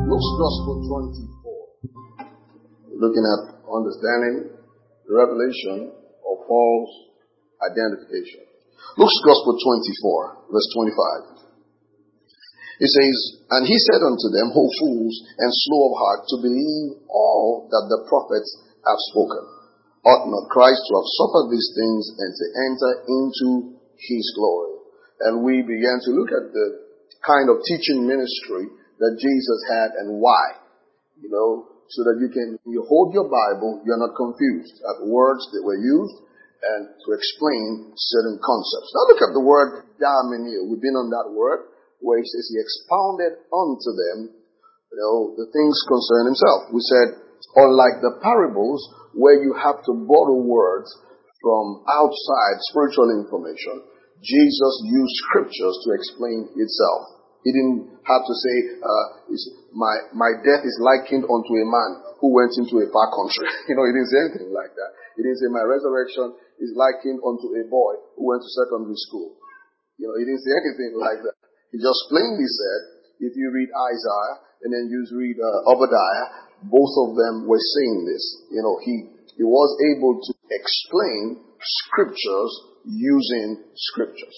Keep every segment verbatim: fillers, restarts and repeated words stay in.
Luke's Gospel twenty-four. We're looking at understanding the revelation of Paul's identification. Luke's Gospel twenty-four, verse twenty-five. It says, "And he said unto them, O fools, and slow of heart to believe all that the prophets have spoken. Ought not Christ to have suffered these things and to enter into his glory?" And we began to look at the kind of teaching ministry that Jesus had and why. You know, so that you can, when you hold your Bible, you're not confused at words that were used and to explain certain concepts. Now look at the word "daimoniou." We've been on that word where he says he expounded unto them, you know, the things concerning himself. We said, unlike the parables where you have to borrow words from outside spiritual information, Jesus used scriptures to explain itself. He didn't have to say, uh, my, my death is likened unto a man who went into a far country. You know, he didn't say anything like that. He didn't say my resurrection is likened unto a boy who went to secondary school. You know, he didn't say anything like that. He just plainly said, if you read Isaiah and then you read uh, Obadiah, both of them were saying this. You know, he, he was able to explain scriptures using scriptures.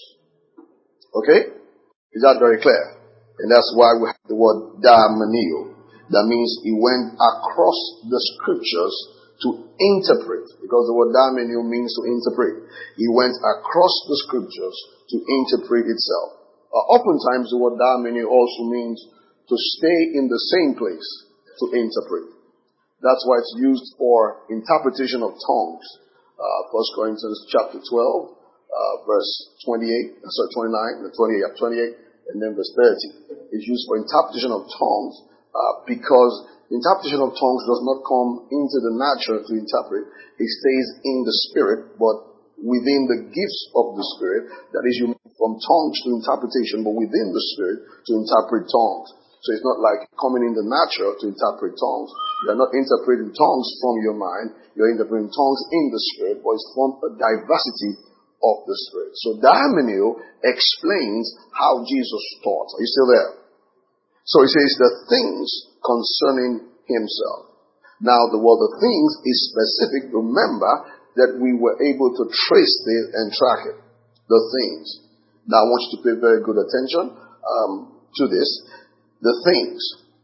Okay? Is that very clear? And that's why we have the word "daimoniou." That means he went across the scriptures to interpret, because the word "daimoniou" means to interpret. He went across the scriptures to interpret itself. Uh, oftentimes the word "daimoniou" also means to stay in the same place to interpret. That's why it's used for interpretation of tongues. Uh, First Corinthians chapter twelve, uh, verse twenty-eight, uh, sorry, twenty-nine, twenty-eight, twenty-eight, and then verse thirty. It's used for interpretation of tongues, uh, because interpretation of tongues does not come into the natural to interpret. It stays in the spirit, but within the gifts of the spirit. That is, you move from tongues to interpretation, but within the spirit to interpret tongues. So it's not like coming in the natural to interpret tongues. You're not interpreting tongues from your mind. You're interpreting tongues in the spirit, but it's from a diversity of the spirit. So "daimoniou" explains how Jesus taught. Are you still there? So he says the things concerning himself. Now the word "the things" is specific. Remember that we were able to trace it and track it. The things. Now I want you to pay very good attention um, to this. The things.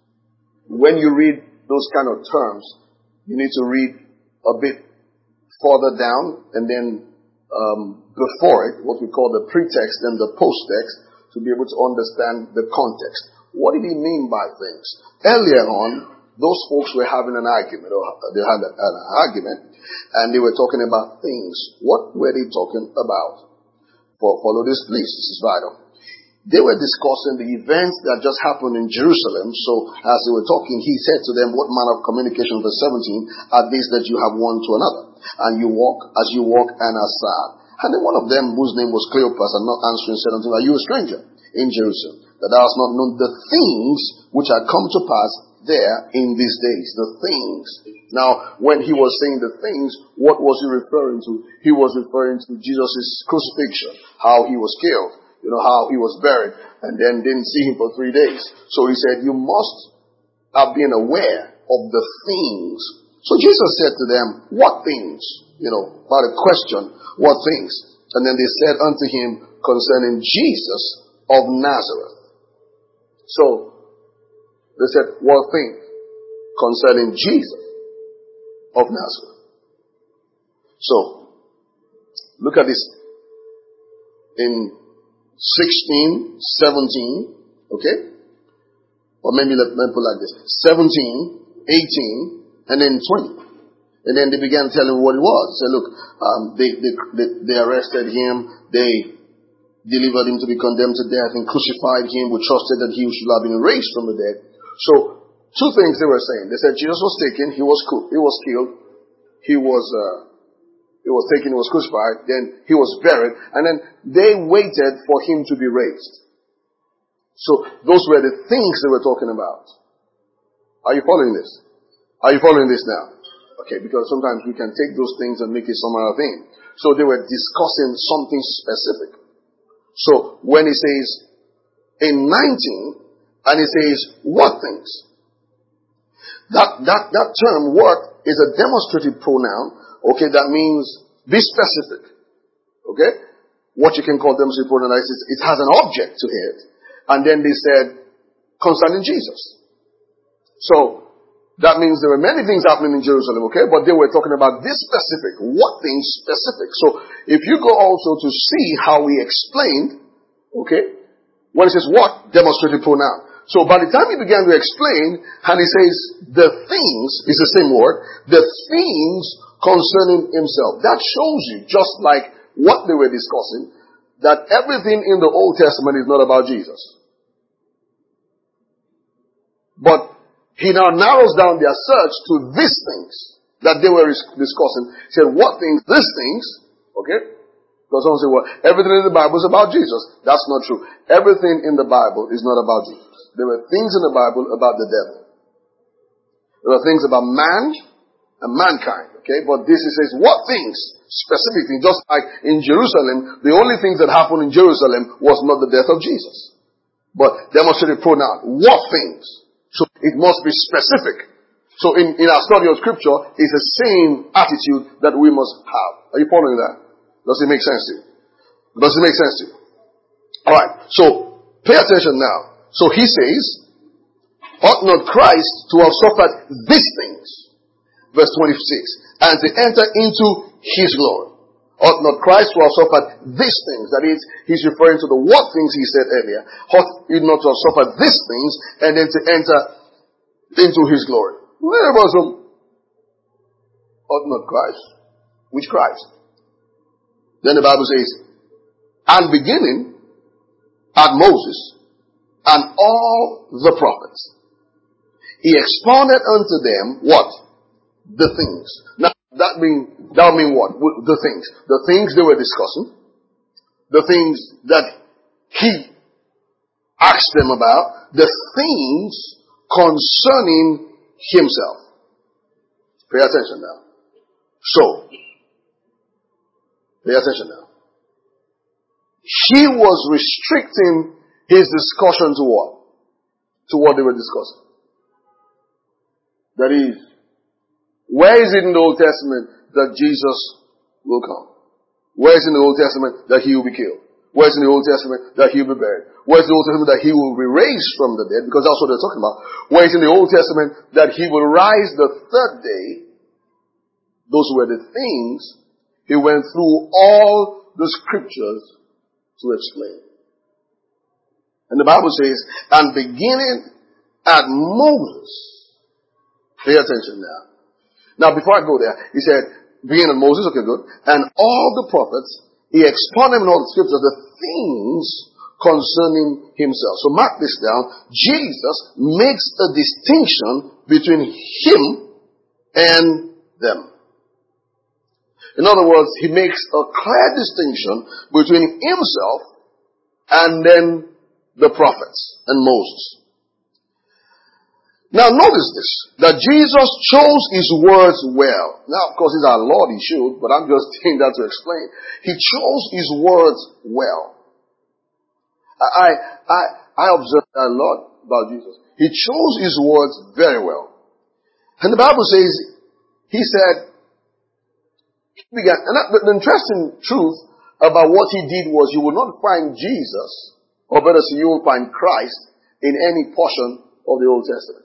When you read those kind of terms, you need to read a bit further down and then um, before it, what we call the pretext and the post-text, to be able to understand the context. What did he mean by things? Earlier on, those folks were having an argument, or they had an argument, and they were talking about things. What were they talking about? For, follow this, please. This is vital. They were discussing the events that just happened in Jerusalem. So as they were talking, he said to them, what manner of communication, verse seventeen, are these that you have one to another? And you walk as you walk and are sad. And then one of them, whose name was Cleopas, and not answering, said unto him, are you a stranger in Jerusalem, that thou hast not known the things which are come to pass there in these days? The things. Now, when he was saying the things, what was he referring to? He was referring to Jesus' crucifixion, how he was killed. You know, how he was buried and then didn't see him for three days. So he said, you must have been aware of the things. So Jesus said to them, what things? You know, about a question, what things? And then they said unto him concerning Jesus of Nazareth. So they said, what things? Concerning Jesus of Nazareth. So, look at this. In sixteen, seventeen, okay? Or maybe let me put it like this. seventeen, eighteen, and then twenty. And then they began telling what it was. Say, look, um, they, they, they, they arrested him. They delivered him to be condemned to death and crucified him. We trusted that he should have been raised from the dead. So, two things they were saying. They said Jesus was taken, he was, he was killed, he was, uh, He was taken, he was crucified, then he was buried, and then they waited for him to be raised. So those were the things they were talking about. Are you following this? Are you following this now? Okay, because sometimes we can take those things and make it some other thing. So they were discussing something specific. So when he says in nineteen, and he says what things? That, that, that term, what, is a demonstrative pronoun. Okay, that means be specific. Okay? What you can call demonstrative pronoun is it has an object to it. And then they said, concerning Jesus. So, that means there were many things happening in Jerusalem, okay? But they were talking about this specific. What things specific? So, if you go also to see how he explained, okay, when it says what? Demonstrative pronoun. So, by the time he began to explain, and he says, the things, is the same word, the things concerning himself. That shows you, just like what they were discussing, that everything in the Old Testament is not about Jesus. But he now narrows down their search to these things that they were discussing. He said, what things? These things. Okay? Because someone say, well, everything in the Bible is about Jesus. That's not true. Everything in the Bible is not about Jesus. There were things in the Bible about the devil. There are things about man and mankind. Okay? But this is says, what things? Specific things. Just like in Jerusalem, the only things that happened in Jerusalem was not the death of Jesus. But demonstrated pronoun. What things? So it must be specific. So in, in our study of scripture, it's the same attitude that we must have. Are you following that? Does it make sense to you? Does it make sense to you? Alright, so pay attention now. So he says, ought not Christ to have suffered these things? Verse twenty-six. And to enter into his glory. Ought not Christ to have suffered these things? That is, he's referring to the what things he said earlier. Ought he not to have suffered these things and then to enter into his glory? Where was him? Ought not Christ? Which Christ? Then the Bible says, and beginning at Moses and all the prophets, he expounded unto them what? The things. Now, that mean, that mean what? The things. The things they were discussing. The things that he asked them about. The things concerning himself. Pay attention now. So, pay attention now. He was restricting his discussion to what? To what they were discussing. That is, where is it in the Old Testament that Jesus will come? Where is it in the Old Testament that he will be killed? Where is it in the Old Testament that he will be buried? Where is it in the Old Testament that he will be raised from the dead? Because that's what they're talking about. Where is it in the Old Testament that he will rise the third day? Those were the things he went through all the scriptures to explain. And the Bible says, and beginning at Moses. Pay attention now. Now, before I go there, he said, beginning at Moses, okay, good. And all the prophets, he expounded in all the scriptures the things concerning himself. So mark this down. Jesus makes a distinction between him and them. In other words, he makes a clear distinction between himself and then the prophets and Moses. Now notice this, that Jesus chose his words well. Now, of course, he's our Lord, he should, but I'm just saying that to explain. He chose his words well. I, I, I observed that a lot about Jesus. He chose his words very well. And the Bible says, he said, he began, and that, the interesting truth about what he did was you will not find Jesus, or better say you will find Christ in any portion of the Old Testament.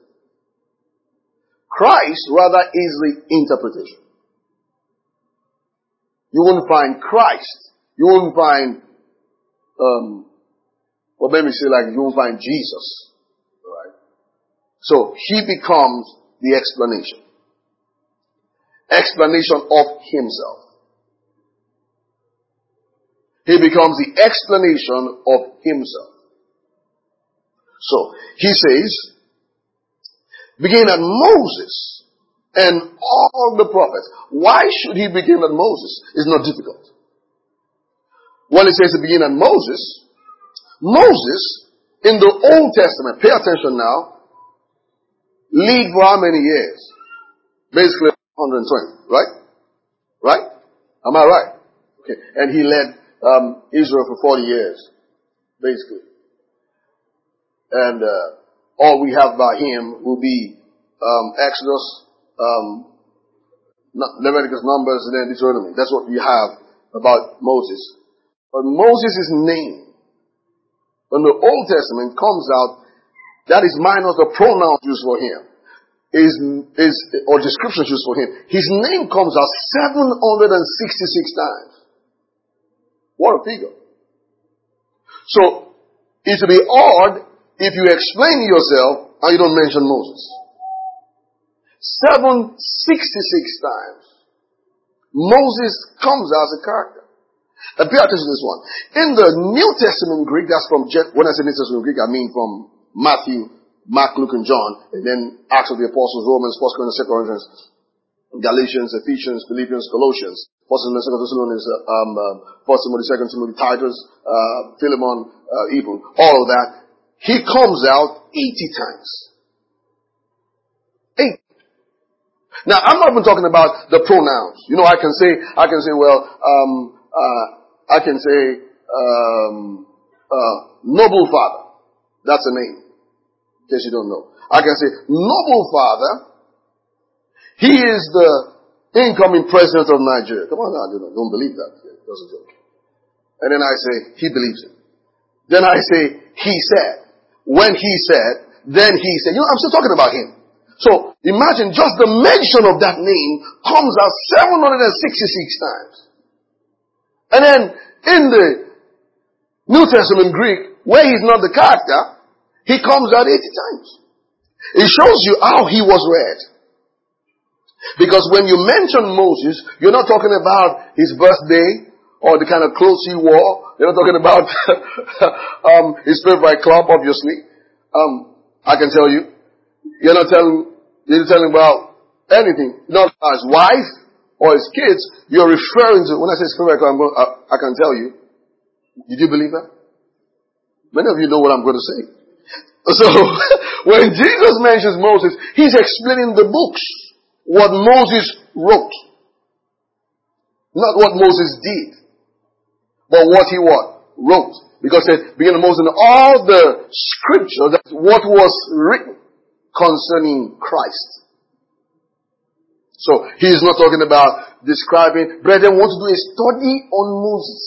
Christ rather easily interpretation. You won't find Christ. You won't find, um, or maybe say like you won't find Jesus. Alright? So he becomes the explanation. Explanation of himself. He becomes the explanation of himself. So he says, begin at Moses and all the prophets. Why should he begin at Moses? It's not difficult. When it says to begin at Moses, Moses in the Old Testament, pay attention now, lived for how many years? Basically one hundred twenty, right? Right? Am I right? Okay. And he led um, Israel for forty years, basically. And uh, all we have about him will be um, Exodus, um, Leviticus, Numbers, and then Deuteronomy. That's what you have about Moses. But Moses' name in the Old Testament comes out, that is minus the pronouns used for him, is, is, or descriptions used for him. His name comes out seven hundred sixty-six times. What a figure. So, it would be odd if you explain yourself and you don't mention Moses. seven hundred sixty-six times. Moses comes as a character. And pay attention to this one. In the New Testament Greek, that's from, when I say New Testament Greek, I mean from Matthew, Mark, Luke, and John, and then Acts of the Apostles, Romans, First Corinthians, Second Corinthians, Galatians, Ephesians, Philippians, Colossians, First and Second Thessalonians, um, um, First Timothy, Second Timothy, Titus, uh, Philemon, uh, Hebrew, all of that. He comes out eighty times. Eight. Now, I'm not even talking about the pronouns. You know, I can say, I can say, well, um, uh, I can say, um, uh, noble father. That's a name. In case you don't know. I can say, noble father. He is the incoming president of Nigeria. Come on now, don't, don't believe that. That's a joke. And then I say, he believes it. Then I say, he said. When he said, then he said. You know, I'm still talking about him. So, imagine just the mention of that name comes out seven hundred sixty-six times. And then, in the New Testament Greek, where he's not the character, he comes out eighty times. It shows you how he was read. Because when you mention Moses, you're not talking about his birthday or the kind of clothes he wore. You're not talking about um, his favorite club, obviously. Um, I can tell you. You're not telling, you're not telling about anything. Not his wife or his kids. You're referring to, when I say his favorite club, I'm going, I, I can tell you. Did you believe that? Many of you know what I'm going to say. So, when Jesus mentions Moses, he's explaining the books. What Moses wrote. Not what Moses did. But what he what? Wrote. Because it began of Moses, and all the scripture, that's what was written concerning Christ. So, he is not talking about describing, brethren, want to do a study on Moses.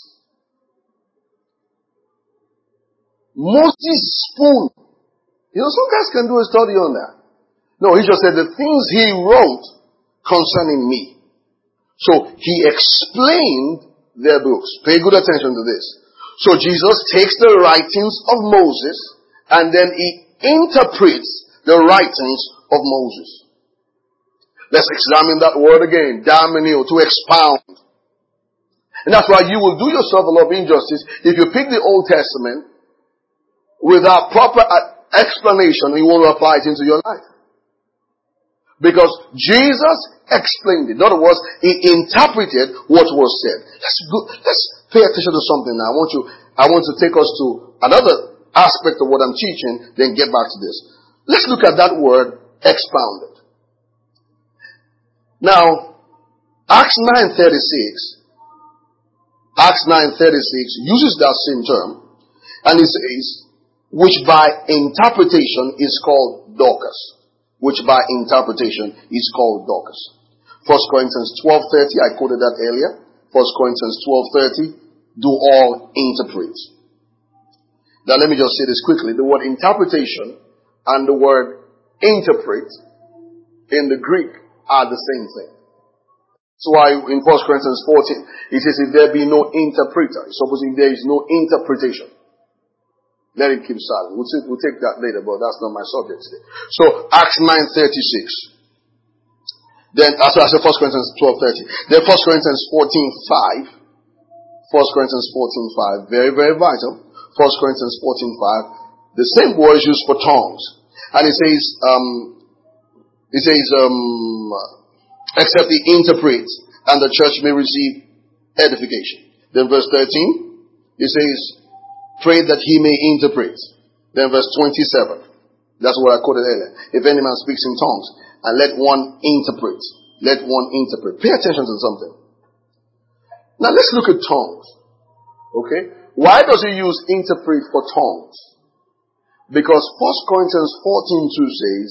Moses' spoon. You know, some guys can do a study on that. No, he just said the things he wrote concerning me. So he explained their books. Pay good attention to this. So Jesus takes the writings of Moses and then he interprets the writings of Moses. Let's examine that word again. Daimoniō, to expound. And that's why you will do yourself a lot of injustice if you pick the Old Testament without proper explanation, you won't apply it into your life. Because Jesus explained it. In other words, he interpreted what was said. Let's go, let's pay attention to something now. I want you, I want to take us to another aspect of what I'm teaching, then get back to this. Let's look at that word, expounded. Now, Acts nine thirty-six, Acts nine thirty-six uses that same term, and it says, which by interpretation is called Dorcas. Which by interpretation is called Dorcas. First Corinthians twelve thirty, I quoted that earlier. First Corinthians twelve thirty, do all interpret. Now let me just say this quickly. The word interpretation and the word interpret in the Greek are the same thing. That's why in First Corinthians fourteen, it says if there be no interpreter, supposing there is no interpretation. Let it keep silent. We'll take, we'll take that later, but that's not my subject today. So, Acts nine thirty-six. Then, as I said, First Corinthians twelve thirty. Then First Corinthians fourteen five. First Corinthians fourteen five. Very, very vital. First Corinthians fourteen five. The same word is used for tongues. And it says, um, it says, um, except he interprets and the church may receive edification. Then verse thirteen, it says, pray that he may interpret. Then verse twenty-seven. That's what I quoted earlier. If any man speaks in tongues, and let one interpret. Let one interpret. Pay attention to something. Now let's look at tongues. Okay? Why does he use interpret for tongues? Because First Corinthians fourteen two says,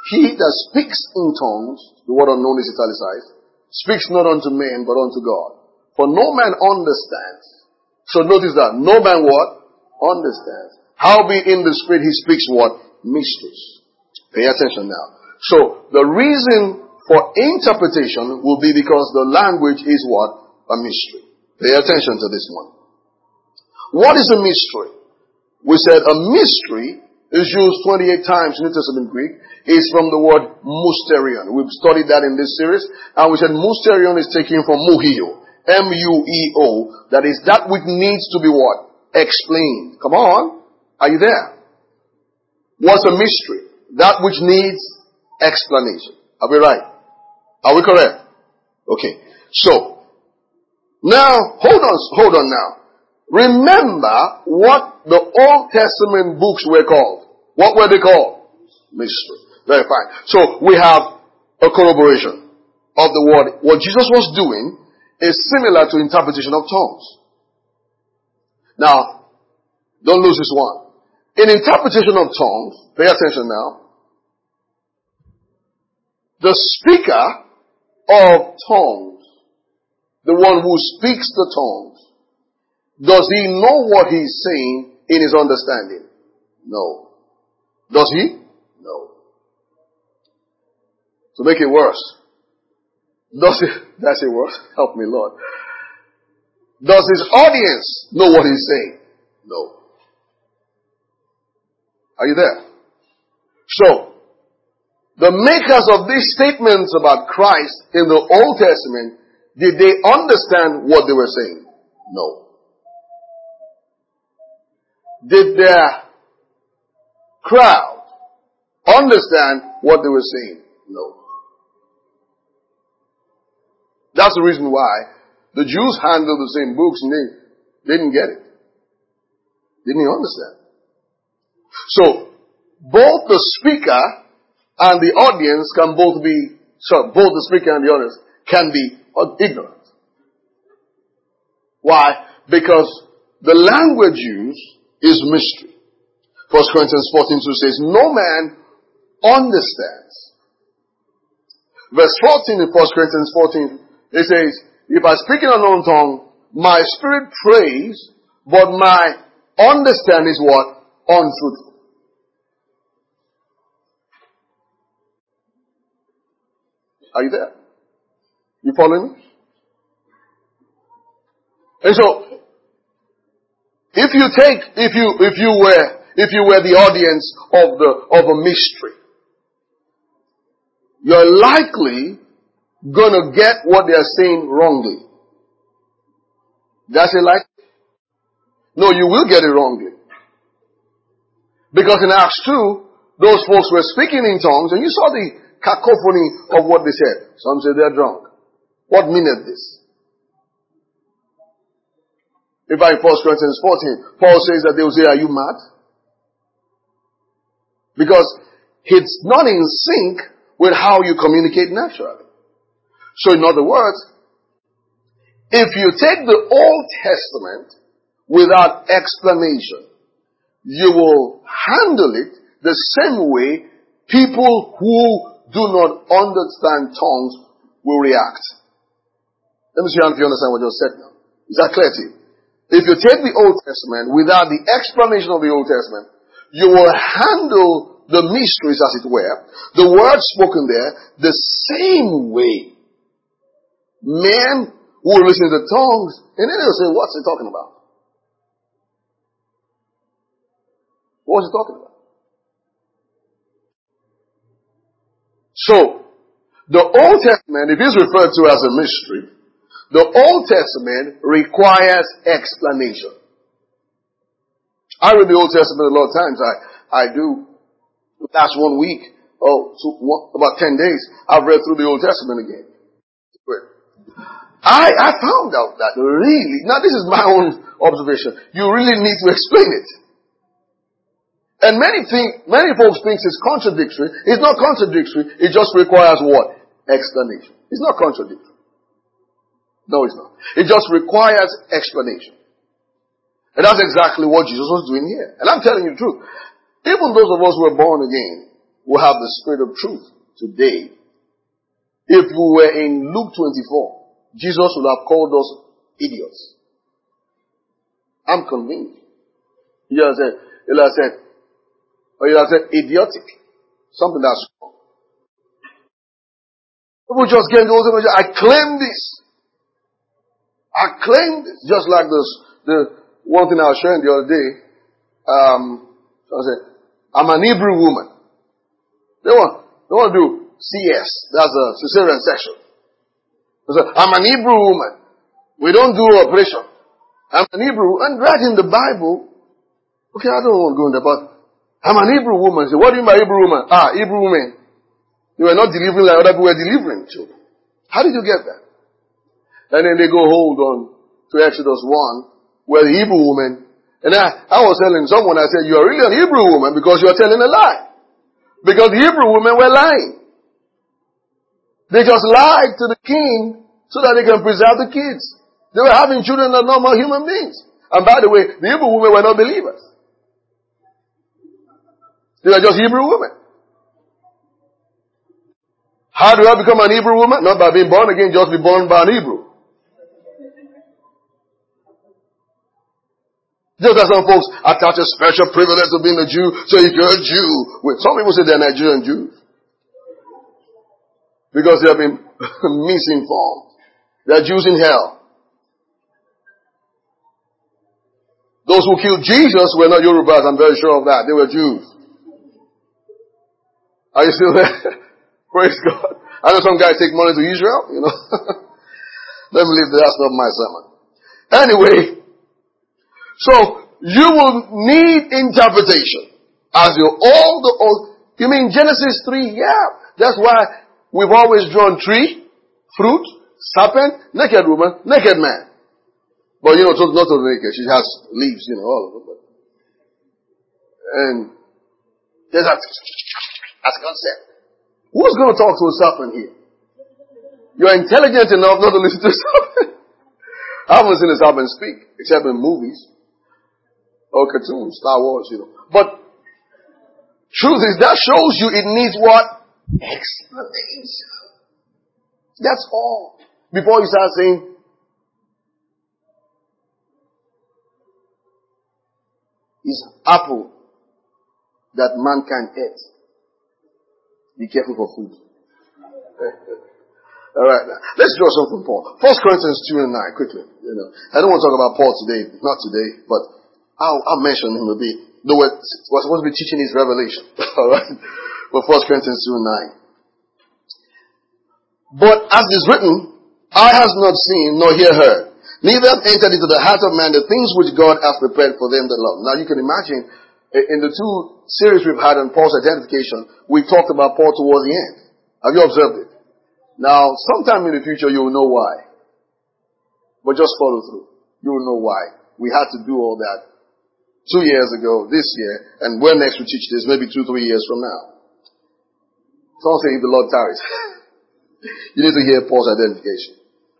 He that speaks in tongues, the word unknown is italicized, speaks not unto men, but unto God. For no man understands. So notice that. No man what? Understands. Howbeit in the Spirit he speaks what? Mysteries. Pay attention now. So the reason for interpretation will be because the language is what? A mystery. Pay attention to this one. What is a mystery? We said a mystery is used twenty-eight times in New Testament Greek. Is from the word mysterion. We've studied that in this series. And we said mysterion is taken from muhio. M U E O. That is that which needs to be what? Explained. Come on. Are you there? What's a mystery? That which needs explanation. Are we right? Are we correct? Okay. So, now, hold on, hold on now. Remember what the Old Testament books were called. What were they called? Mystery. Very fine. So, we have a corroboration of the word. What Jesus was doing is similar to interpretation of tongues. Now, don't lose this one. In interpretation of tongues, pay attention now. The speaker of tongues, the one who speaks the tongues, does he know what he's saying in his understanding? No. Does he? No. To make it worse, does it, that's it worse? Help me, Lord. Does his audience know what he's saying? No. Are you there? So, the makers of these statements about Christ in the Old Testament, did they understand what they were saying? No. Did their crowd understand what they were saying? No. That's the reason why the Jews handled the same books and they didn't get it. Didn't understand. So, both the speaker and the audience can both be, sorry, both the speaker and the audience can be ignorant. Why? Because the language used is mystery. First Corinthians fourteen two says, no man understands. Verse fourteen in First Corinthians fourteen, it says, if I speak in an unknown tongue, my spirit prays, but my understanding is what? Untruthful. Are you there? You following me? And so, if you take, if you, if you were, if you were the audience of the, of a mystery, you're likely gonna get what they're saying wrongly. That's it like? No, you will get it wrongly. Because in Acts two, those folks were speaking in tongues and you saw the cacophony of what they said. Some say they're drunk. What meaneth this? If I in First Corinthians fourteen, Paul says that they will say, are you mad? Because it's not in sync with how you communicate naturally. So in other words, if you take the Old Testament without explanation, you will handle it the same way people who do not understand tongues will react. Let me see if you understand what I just said now. Is that clear to you? If you take the Old Testament without the explanation of the Old Testament, you will handle the mysteries, as it were, the words spoken there, the same way. Men who will listen to tongues, and then they'll say, what's he talking about? What's he talking about? So, the Old Testament, if it's referred to as a mystery, the Old Testament requires explanation. I read the Old Testament a lot of times. I, I do. Last one week, oh, so one, about ten days, I've read through the Old Testament again. I, I found out that really, now this is my own observation, you really need to explain it. And many think, many folks think it's contradictory. It's not contradictory. It just requires what? Explanation. It's not contradictory. No, it's not. It just requires explanation. And that's exactly what Jesus was doing here. And I'm telling you the truth. Even those of us who are born again, who have the spirit of truth today, if we were in Luke twenty-four, Jesus would have called us idiots. I'm convinced. He would have said, he would have said, or he would have said idiotic. Something that's wrong. People just get into those images. I claim this. I claim this. Just like this, the one thing I was sharing the other day. Um, I said, I'm an Hebrew woman. They want, they want to do C S. That's a cesarean section. They say, I'm an Hebrew woman. We don't do operation. I'm an Hebrew, and right in the Bible. Okay, I don't want to go in there, but I'm an Hebrew woman. So what do you mean by Hebrew woman? Ah, Hebrew women. You were not delivering like other people were delivering children. How did you get that? And then they go hold on to Exodus one, where the Hebrew woman, and I, I was telling someone, I said, you are really an Hebrew woman because you are telling a lie. Because the Hebrew women were lying. They just lied to the king so that they can preserve the kids. They were having children that are normal human beings. And by the way, the Hebrew women were not believers. They were just Hebrew women. How do I become an Hebrew woman? Not by being born again, just be born by an Hebrew. Just as some folks attach a special privilege of being a Jew. So if you're a Jew, well, some people say they're Nigerian Jews. Because they have been misinformed. They're Jews in hell. Those who killed Jesus were not Yorubas, I'm very sure of that. They were Jews. Are you still there? Praise God. I know some guys take money to Israel, you know. Let me leave that. That's not my sermon. Anyway, so you will need interpretation. As you all the old, you mean Genesis three? Yeah. That's why we've always drawn tree, fruit, serpent, naked woman, naked man. But you know, not totally naked. She has leaves, you know, all of them. But, and there's that as concept. Who's going to talk to a serpent here? You're intelligent enough not to listen to a serpent. I haven't seen a serpent speak, except in movies or cartoons, Star Wars, you know. But truth is, that shows you it needs what? Explanation. That's all. Before you start saying, is apple that mankind ate. Be careful for food. All right, now, let's draw something from Paul. First Corinthians two and nine, quickly. You know, I don't want to talk about Paul today, not today, but I'll, I'll mention him a bit. Though we're, we're supposed to be teaching his revelation. All right, but First Corinthians two and nine. But as is written, eye has not seen nor ear heard, neither have entered into the heart of man the things which God hath prepared for them that love. Now you can imagine, in the two series we've had on Paul's identification, we talked about Paul towards the end. Have you observed it? Now, sometime in the future you will know why. But just follow through. You will know why. We had to do all that two years ago, this year, and when next we teach this, maybe two, three years from now. Someone say if the Lord tarries. You need to hear Paul's identification.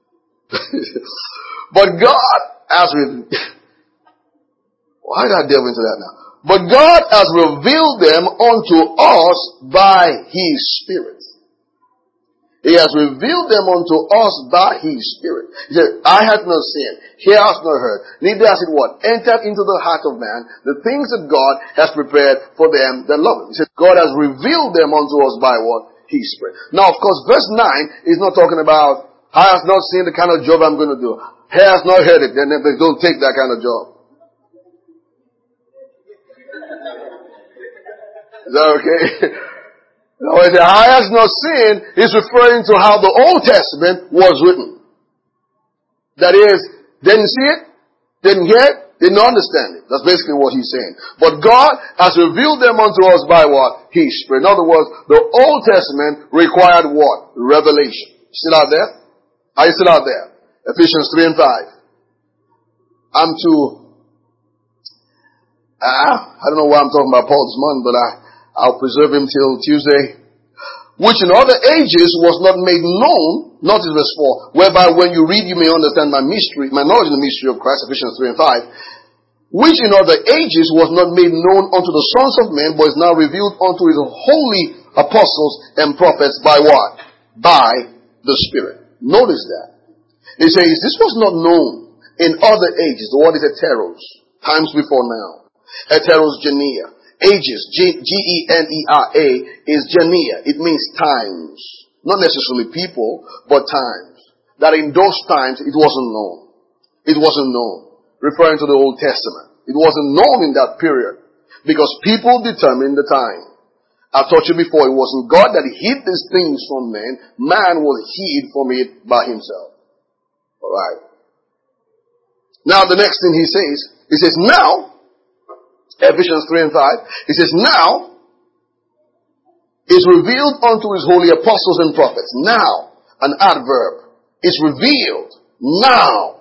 But God has revealed. Why did I delve into that now? But God has revealed them unto us by His Spirit. He has revealed them unto us by His Spirit. He said, eye hath not seen, ear hath not heard, neither has it what? Entered into the heart of man, the things that God has prepared for them that love Him. He said, God has revealed them unto us by what? His Spirit. Now, of course, verse nine is not talking about, eye has not seen the kind of job I'm going to do. Ear has not heard it, then they don't take that kind of job. Is that okay? No, the eye has not seen is referring to how the Old Testament was written. That is, didn't see it, didn't hear it, didn't understand it. That's basically what he's saying. But God has revealed them unto us by what? His Spirit. In other words, the Old Testament required what? Revelation. Still out there? Are you still out there? Ephesians three and five. I'm too, ah, I don't know why I'm talking about Paul this morning, but I, I'll preserve him till Tuesday. Which in other ages was not made known, notice verse four, whereby when you read you may understand my mystery, my knowledge of the mystery of Christ, Ephesians three and five, which in other ages was not made known unto the sons of men, but is now revealed unto his holy apostles and prophets by what? By the Spirit. Notice that. It says, this was not known in other ages. The word is heteros, times before now. Heteros genea. Ages, G E N E R A, is genea. It means times. Not necessarily people, but times. That in those times, it wasn't known. It wasn't known. Referring to the Old Testament. It wasn't known in that period. Because people determined the time. I taught you before, it wasn't God that hid these things from man. Man was hid from it by himself. Alright. Now the next thing he says, he says, now, Ephesians three and five, he says, now is revealed unto his holy apostles and prophets. Now, an adverb, is revealed now.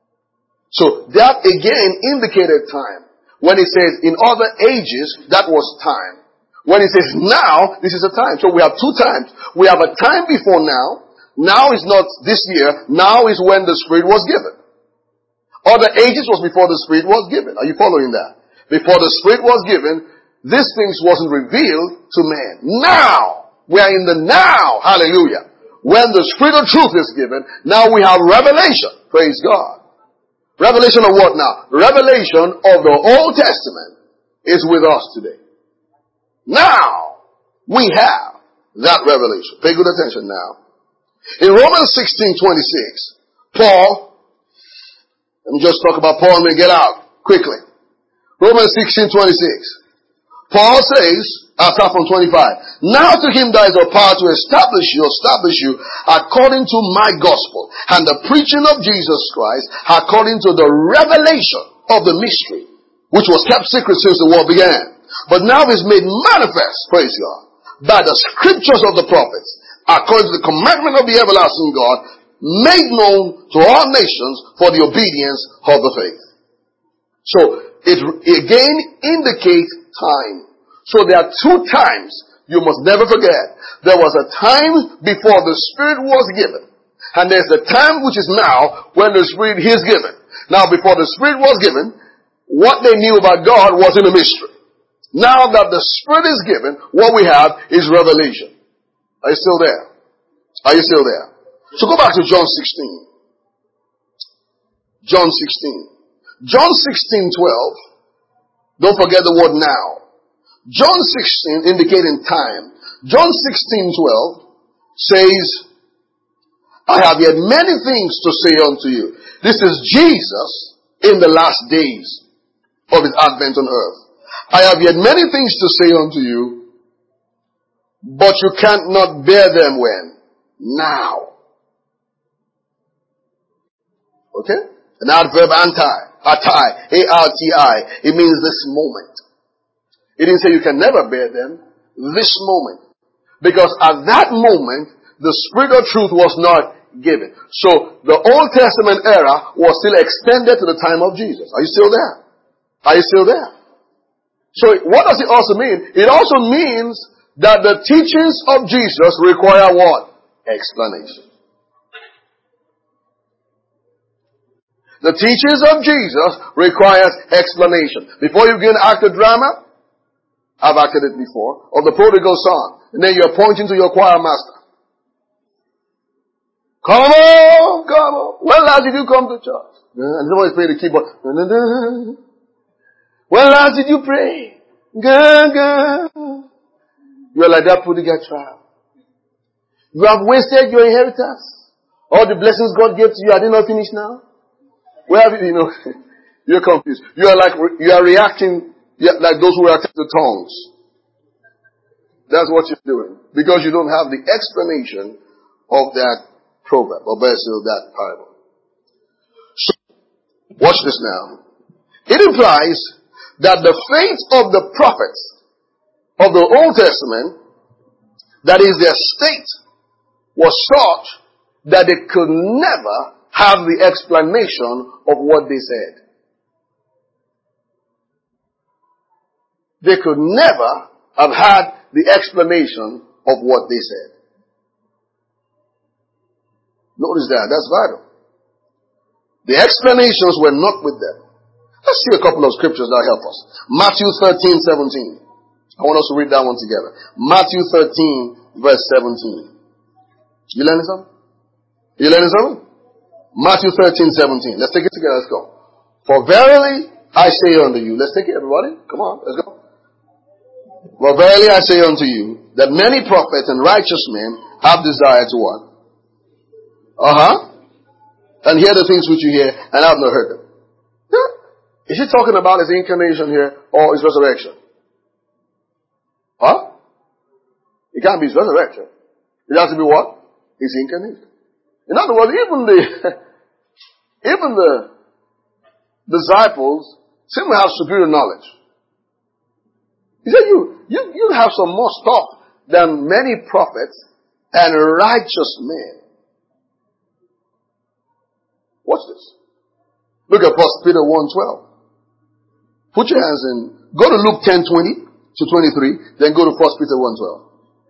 So that again indicated time. When it says in other ages, that was time. When it says now, this is a time. So we have two times. We have a time before now. Now is not this year. Now is when the Spirit was given. Other ages was before the Spirit was given. Are you following that? Before the Spirit was given, these things wasn't revealed to man. Now, we are in the now. Hallelujah. When the Spirit of truth is given, now we have revelation. Praise God. Revelation of what now? Revelation of the Old Testament is with us today. Now, we have that revelation. Pay good attention now. In Romans sixteen twenty-six, Paul, let me just talk about Paul and then get out quickly. Romans sixteen twenty-six. Paul says, I'll start from twenty-five. Now to him there is a power to establish you, establish you according to my gospel and the preaching of Jesus Christ according to the revelation of the mystery, which was kept secret since the world began. But now is made manifest, praise God, by the scriptures of the prophets, according to the commandment of the everlasting God, made known to all nations for the obedience of the faith. So, it again indicates time. So there are two times you must never forget. There was a time before the Spirit was given. And there's the time which is now when the Spirit is given. Now before the Spirit was given, what they knew about God was in a mystery. Now that the Spirit is given, what we have is revelation. Are you still there? Are you still there? So go back to John sixteen. John sixteen. John sixteen twelve. Don't forget the word now. John sixteen indicating time. John sixteen twelve says, I have yet many things to say unto you. This is Jesus in the last days of his advent on earth. I have yet many things to say unto you, but you can't not bear them when? Now. Okay? An adverb anti, atai, A R T I. It means this moment. It didn't say you can never bear them. This moment. Because at that moment, the Spirit of truth was not given. So the Old Testament era was still extended to the time of Jesus. Are you still there? Are you still there? So what does it also mean? It also means that the teachings of Jesus require what? Explanation. The teachings of Jesus requires explanation. Before you begin to act a drama, I've acted it before, of the prodigal son, and then you're pointing to your choir master. Come on, come on. When last did you come to church? And somebody's playing the keyboard. When last did you pray? Girl, girl. You're like that prodigal child. You have wasted your inheritance. All the blessings God gave to you, are they not finished now? Where have you, you know, you're confused. You are like, you are reacting like those who react to tongues. That's what you're doing. Because you don't have the explanation of that proverb, or better still, that parable. So, watch this now. It implies that the faith of the prophets of the Old Testament, that is their state, was such that they could never have the explanation of what they said. They could never have had the explanation of what they said. Notice that. That's vital. The explanations were not with them. Let's see a couple of scriptures that help us. Matthew thirteen, seventeen. I want us to read that one together. Matthew thirteen, verse seventeen. You learning something? You learning something? Matthew thirteen, seventeen. Let's take it together. Let's go. For verily I say unto you. Let's take it, everybody. Come on. Let's go. For verily I say unto you that many prophets and righteous men have desired to what? Uh-huh. And hear the things which you hear, and I have not heard them. Yeah. Is he talking about his incarnation here or his resurrection? Huh? It can't be his resurrection. It has to be what? His incarnation. In other words, even the even the disciples seem to have superior knowledge. He said, you, you, you have some more stuff than many prophets and righteous men. Watch this. Look at First Peter one twelve. Put your hands in. Go to Luke ten twenty to twenty-three. Then go to First Peter one twelve.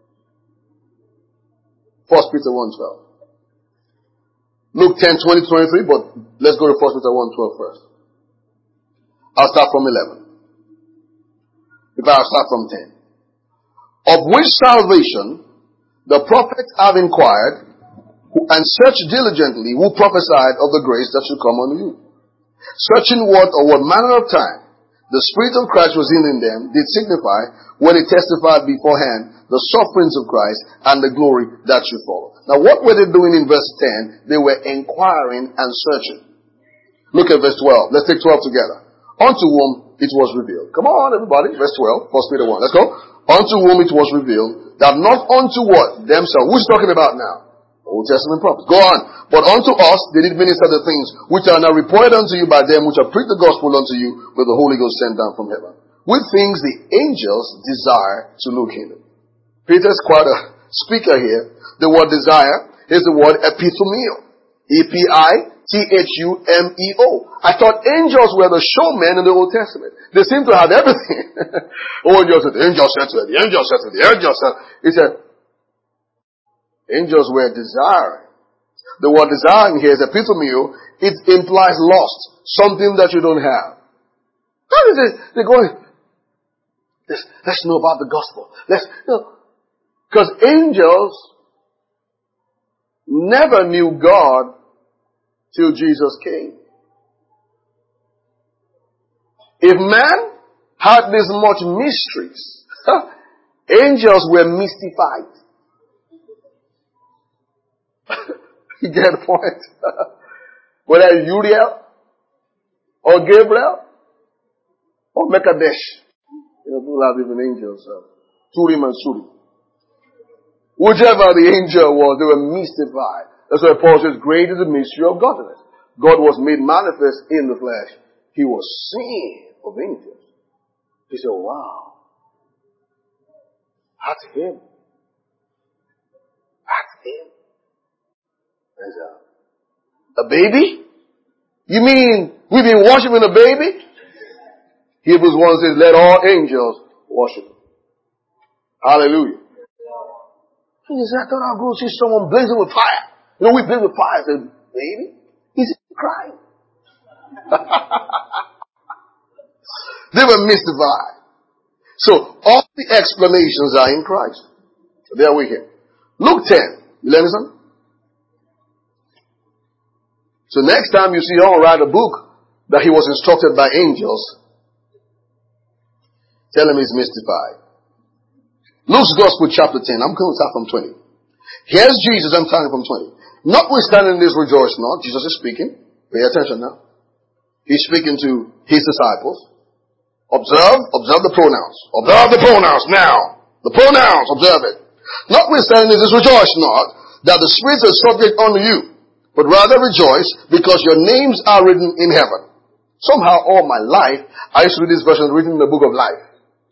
First Peter one twelve. Luke ten twenty to twenty-three, but let's go to First Peter one twelve first. I'll start from eleven. If I'll start from ten. Of which salvation the prophets have inquired and searched diligently who prophesied of the grace that should come unto you. Searching what or what manner of time the Spirit of Christ was in, in them did signify when it testified beforehand the sufferings of Christ and the glory that should follow. Now what were they doing in verse ten? They were inquiring and searching. Look at verse twelve. Let's take twelve together. Unto whom it was revealed. Come on everybody. Verse twelve. First Peter one. Let's go. Unto whom it was revealed that not unto what? Themselves. Who's talking about now? Old Testament prophets. Go on. But unto us they did minister the things which are now reported unto you by them which have preached the gospel unto you with the Holy Ghost sent down from heaven. With things the angels desire to look in. Peter's quite a speaker here. The word desire is the word epithumio. E P I T H U M E O. I thought angels were the showmen in the Old Testament. They seem to have everything. Oh, angels said, the angel said to it, the angel said to it, the angel said. He said, angels were desiring. The word desiring here is epithumio. It implies lost. Something that you don't have. How is it? They're going, let's, let's know about the gospel. Let's, you know, because angels never knew God till Jesus came. If man had this much mysteries, angels were mystified. You get the point? Whether it's Uriel or Gabriel or Mekadesh. You know, people have even angels. Uh, Turim and Surim. Whichever the angel was, they were mystified. That's why Paul says, great is the mystery of godliness. God was made manifest in the flesh. He was seen of angels. He said, wow. That's him. That's him. There's a, a baby? You mean we've been worshiping a baby? Hebrews one says, let all angels worship him. Hallelujah. He said, I thought I'll go see someone blazing with fire. You know, we blaze with fire. I said, baby, he's crying. They were mystified. So, all the explanations are in Christ. So there we hear. Luke ten. You learn something? So next time you see John write a book that he was instructed by angels, tell him he's mystified. Luke's Gospel chapter ten. I'm going to start from twenty. Here's Jesus. I'm starting from twenty. Notwithstanding this, rejoice not. Jesus is speaking. Pay attention now. He's speaking to his disciples. Observe, observe the pronouns. Observe the pronouns now. The pronouns, observe it. Notwithstanding this, rejoice not that the spirits are subject unto you, but rather rejoice because your names are written in heaven. Somehow all my life, I used to read this version written in the book of life.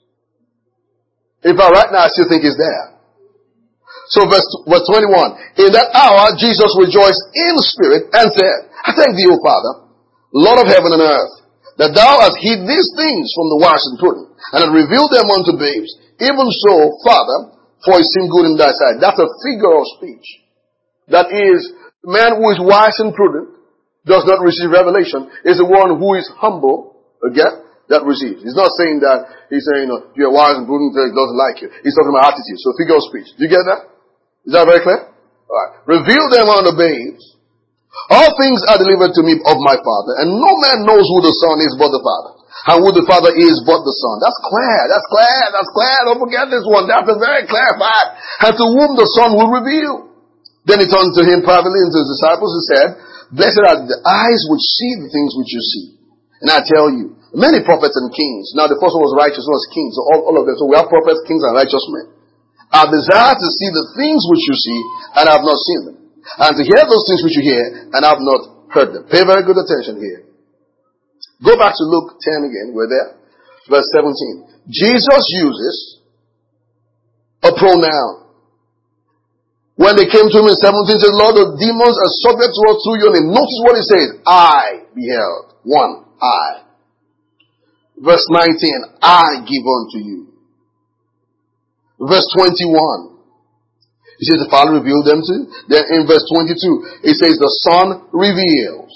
In fact, right now I still think it's there. So verse, verse twenty-one. In that hour, Jesus rejoiced in spirit and said, I thank thee, O Father, Lord of heaven and earth, that thou hast hid these things from the wise and prudent, and hast revealed them unto babes. Even so, Father, for it seemed good in thy sight. That's a figure of speech. That is, the man who is wise and prudent does not receive revelation, is the one who is humble Okay? That receives. He's not saying that, he's saying, you know, you're wise and prudent, he doesn't like you. He's talking about attitude. So figure of speech. Do you get that? Is that very clear? Alright. Reveal them unto babes. All things are delivered to me of my Father, and no man knows who the Son is but the Father, and who the Father is but the Son. That's clear. That's clear. That's clear. Don't forget this one. That's a very clear fact. And to whom the Son will reveal. Then he turned to him privately and to his disciples and said, blessed are the eyes which see the things which you see. And I tell you, many prophets and kings. Now the first one was righteous, one was kings. So all, all of them. So we have prophets, kings, and righteous men. I desire to see the things which you see, and I have not seen them. And to hear those things which you hear, and I have not heard them. Pay very good attention here. Go back to Luke ten again. We're there. Verse seventeen. Jesus uses a pronoun. When they came to him in seventeen, he said, Lord, the demons are subject to us through your name. Notice what he says. I beheld. One. I. Verse nineteen. I give unto you. Verse twenty-one. He says the Father revealed them to you. Then in verse twenty-two, it says the Son reveals.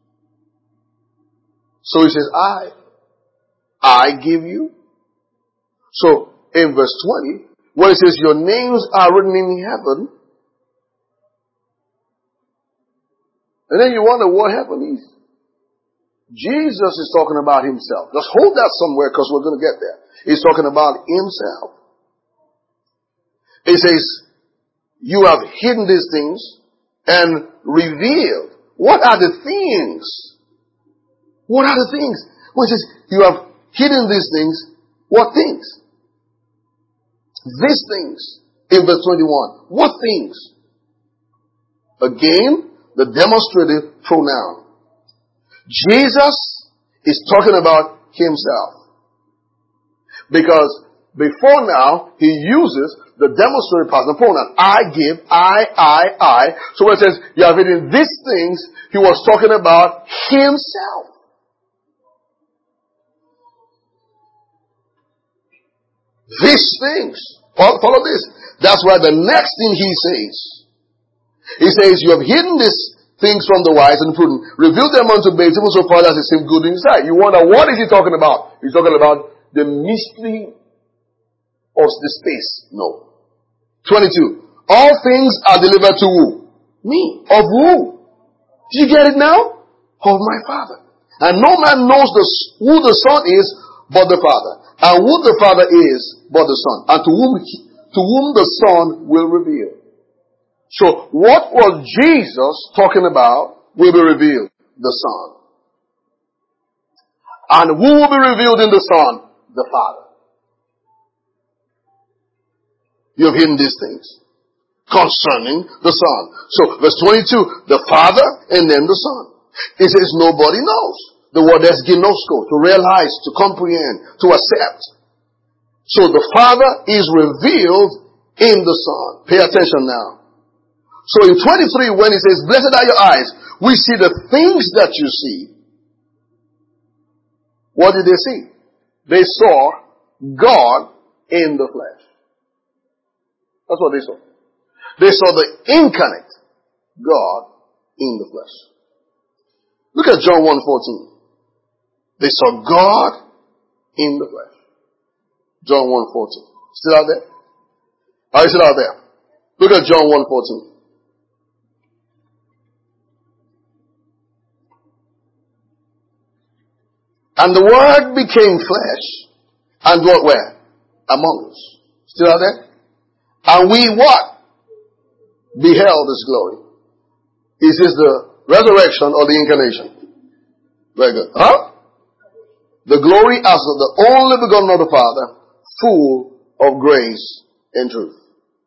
So he says, I. I give you. So in verse twenty, when it says your names are written in heaven, and then you wonder what heaven is. Jesus is talking about himself. Just hold that somewhere because we're going to get there. He's talking about himself. It says, you have hidden these things and revealed. What are the things? What are the things? Well, it says, you have hidden these things. What things? These things. In verse twenty-one. What things? Again, the demonstrative pronoun. Jesus is talking about himself. Because before now, he uses the demonstrative personal pronoun. I give, I, I, I. So when it says, you have hidden these things, he was talking about himself. These things. Follow this. That's why the next thing he says, he says, you have hidden these things from the wise and prudent. Reveal them unto babes, even so far as it seems good in his sight. You wonder, what is he talking about? He's talking about the mystery of the space. No. twenty-two. All things are delivered to who? Me. Of who? Did you get it now? Of my Father. And no man knows the, who the Son is but the Father. And who the Father is but the Son. And to whom, he, to whom the Son will reveal. So what was Jesus talking about will be revealed? The Son. And who will be revealed in the Son? The Father. You have hidden these things concerning the Son. So verse twenty-two, the Father and then the Son. It says nobody knows. The word is ginosko, to realize, to comprehend, to accept. So the Father is revealed in the Son. Pay attention now. So in twenty-three, when it says, blessed are your eyes, we see the things that you see. What did they see? They saw God in the flesh. That's what they saw. They saw the incarnate God in the flesh. Look at John one fourteen. They saw God in the flesh. John one fourteen. Still out there? Are you still out there? Look at John one fourteen. And the Word became flesh and dwelt where? Among us. Still out there? And we what? Beheld his glory. Is this the resurrection or the incarnation? Very good. Huh? The glory as of the only begotten of the Father, full of grace and truth.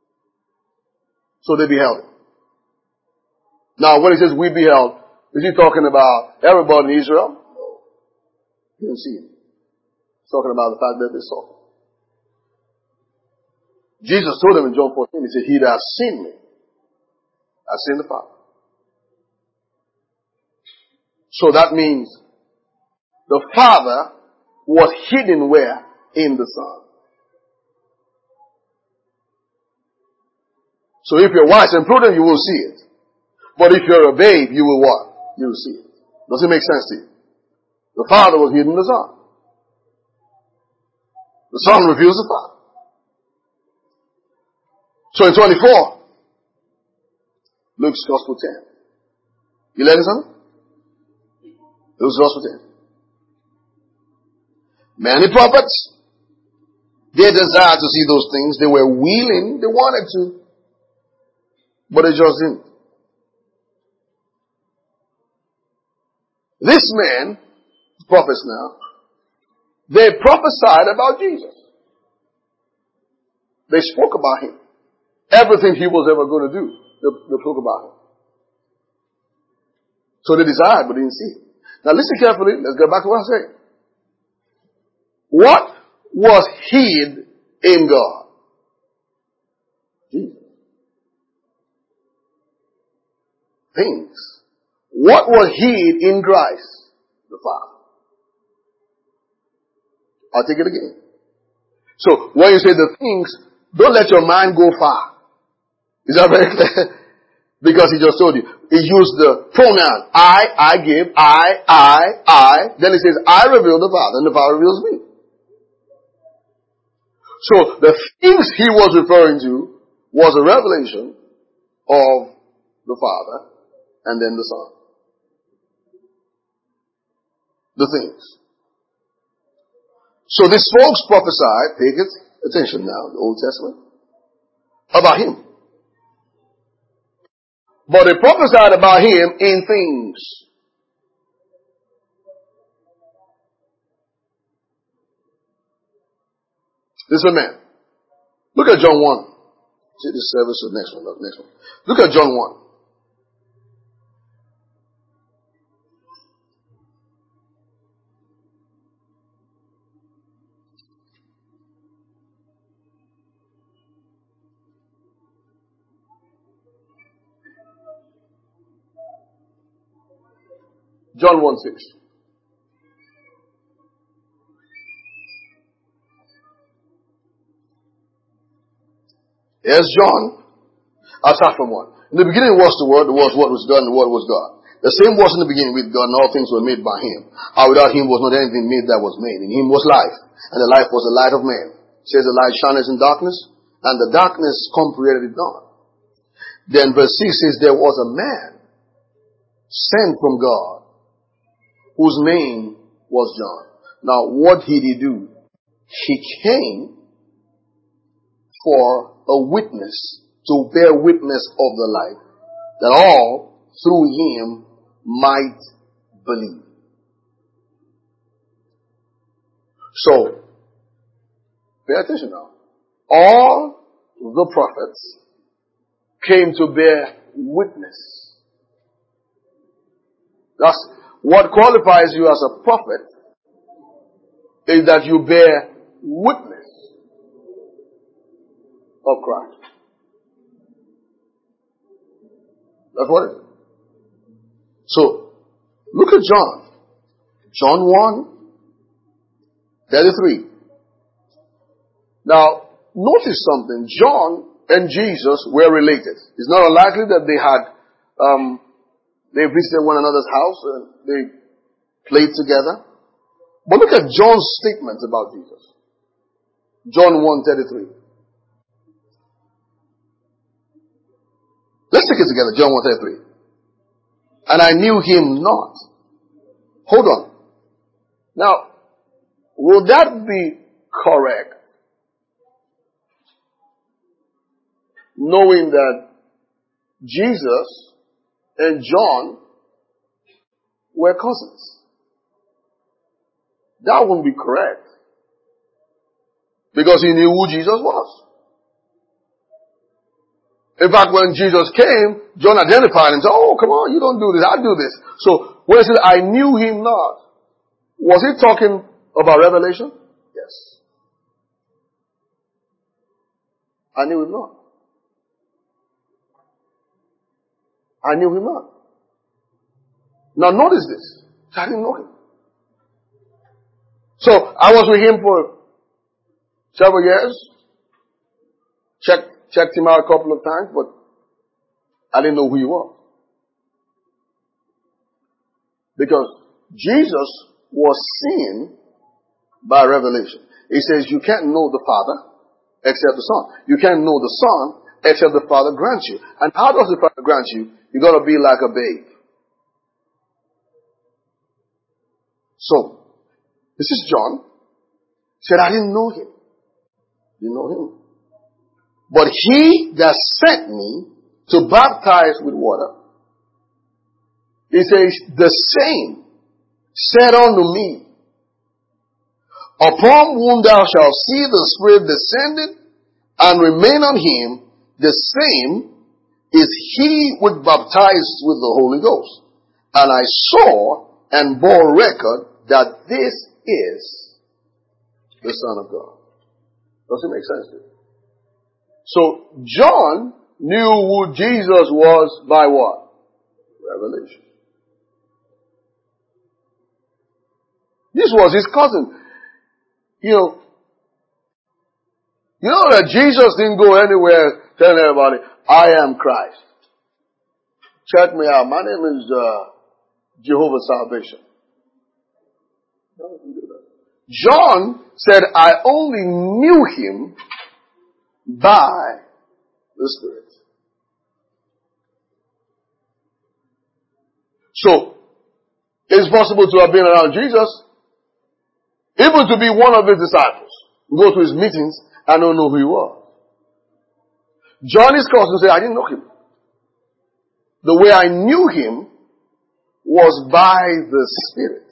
So they beheld it. Now when he says we beheld, is he talking about everybody in Israel? No. He didn't see it. He's talking about the fact that they saw it. Jesus told them in John fourteen, he said, he that has seen me, has seen the Father. So that means the Father was hidden where? In the Son. So if you're wise and prudent, you will see it. But if you're a babe, you will what? You will see it. Does it make sense to you? The Father was hid in the Son. The Son reveals the Father. So in twenty-four, Luke's Gospel ten. You learning something? Luke's Gospel ten. Many prophets, they desired to see those things. They were willing, they wanted to, but they just didn't. This man, prophets now, they prophesied about Jesus. They spoke about him. Everything he was ever going to do, they, they spoke about him. So they desired, but they didn't see it. Now listen carefully. Let's go back to what I said. What was hid in God? Jesus. Things. What was hid in Christ? The Father. I'll take it again. So when you say the things, don't let your mind go far. Is that very clear? Because he just told you. He used the pronoun I, I give, I, I, I. Then he says, I reveal the Father, and the Father reveals me. So the things he was referring to was a revelation of the Father and then the Son. The things. So these folks prophesied, pay attention now, the Old Testament, about him. But they prophesied about him in things. This is a man. Look at John one. See the service, the next one, the next one. Look at John one. John one six. Here's John. I'll start from one. In the beginning was the Word, the Word was what was God, and the Word was God. The same was in the beginning with God, and all things were made by him. And without him was not anything made that was made. In him was life, and the life was the light of man. It says the light shineth in darkness, and the darkness comprehended it not. Then verse six says there was a man sent from God, whose name was John. Now what did he do? He came for a witness, to bear witness of the light, that all through him might believe. So, pay attention now. All the prophets came to bear witness. That's what qualifies you as a prophet, is that you bear witness of Christ. That's what it is. So, look at John. John one, thirty-three. Now, notice something. John and Jesus were related. It's not unlikely that they had, um, they visited one another's house and they played together. But look at John's statement about Jesus. John one, thirty-three. Let's take it together. John one, thirty-three. And I knew him not. Hold on. Now, will that be correct? Knowing that Jesus and John were cousins. That wouldn't be correct. Because he knew who Jesus was. In fact, when Jesus came, John identified him and said, oh, come on, you don't do this, I do this. So, when he said, I knew him not, was he talking about revelation? Yes. I knew him not. I knew him not. Now notice this. I didn't know him. So, I was with him for several years. Checked, checked him out a couple of times, but I didn't know who he was. Because Jesus was seen by revelation. He says you can't know the Father except the Son. You can't know the Son except the Father grants you. And how does the Father grant you? You got to be like a babe. So, this is John. He said, I didn't know him. Didn't know him. But he that sent me to baptize with water, he says, the same said unto me, upon whom thou shalt see the Spirit descending and remain on him, the same is he which baptizes with the Holy Ghost. And I saw and bore record that this is the Son of God. Does it make sense to you? So John knew who Jesus was by what? Revelation. This was his cousin. You know, you know that Jesus didn't go anywhere telling everybody, I am Christ. Check me out. My name is uh, Jehovah's Salvation. No, he didn't do that. John said, I only knew him by the Spirit. So, it's possible to have been around Jesus, even to be one of his disciples. Go to his meetings and don't know who he was. John, his cousin, said, I didn't know him. The way I knew him was by the Spirit.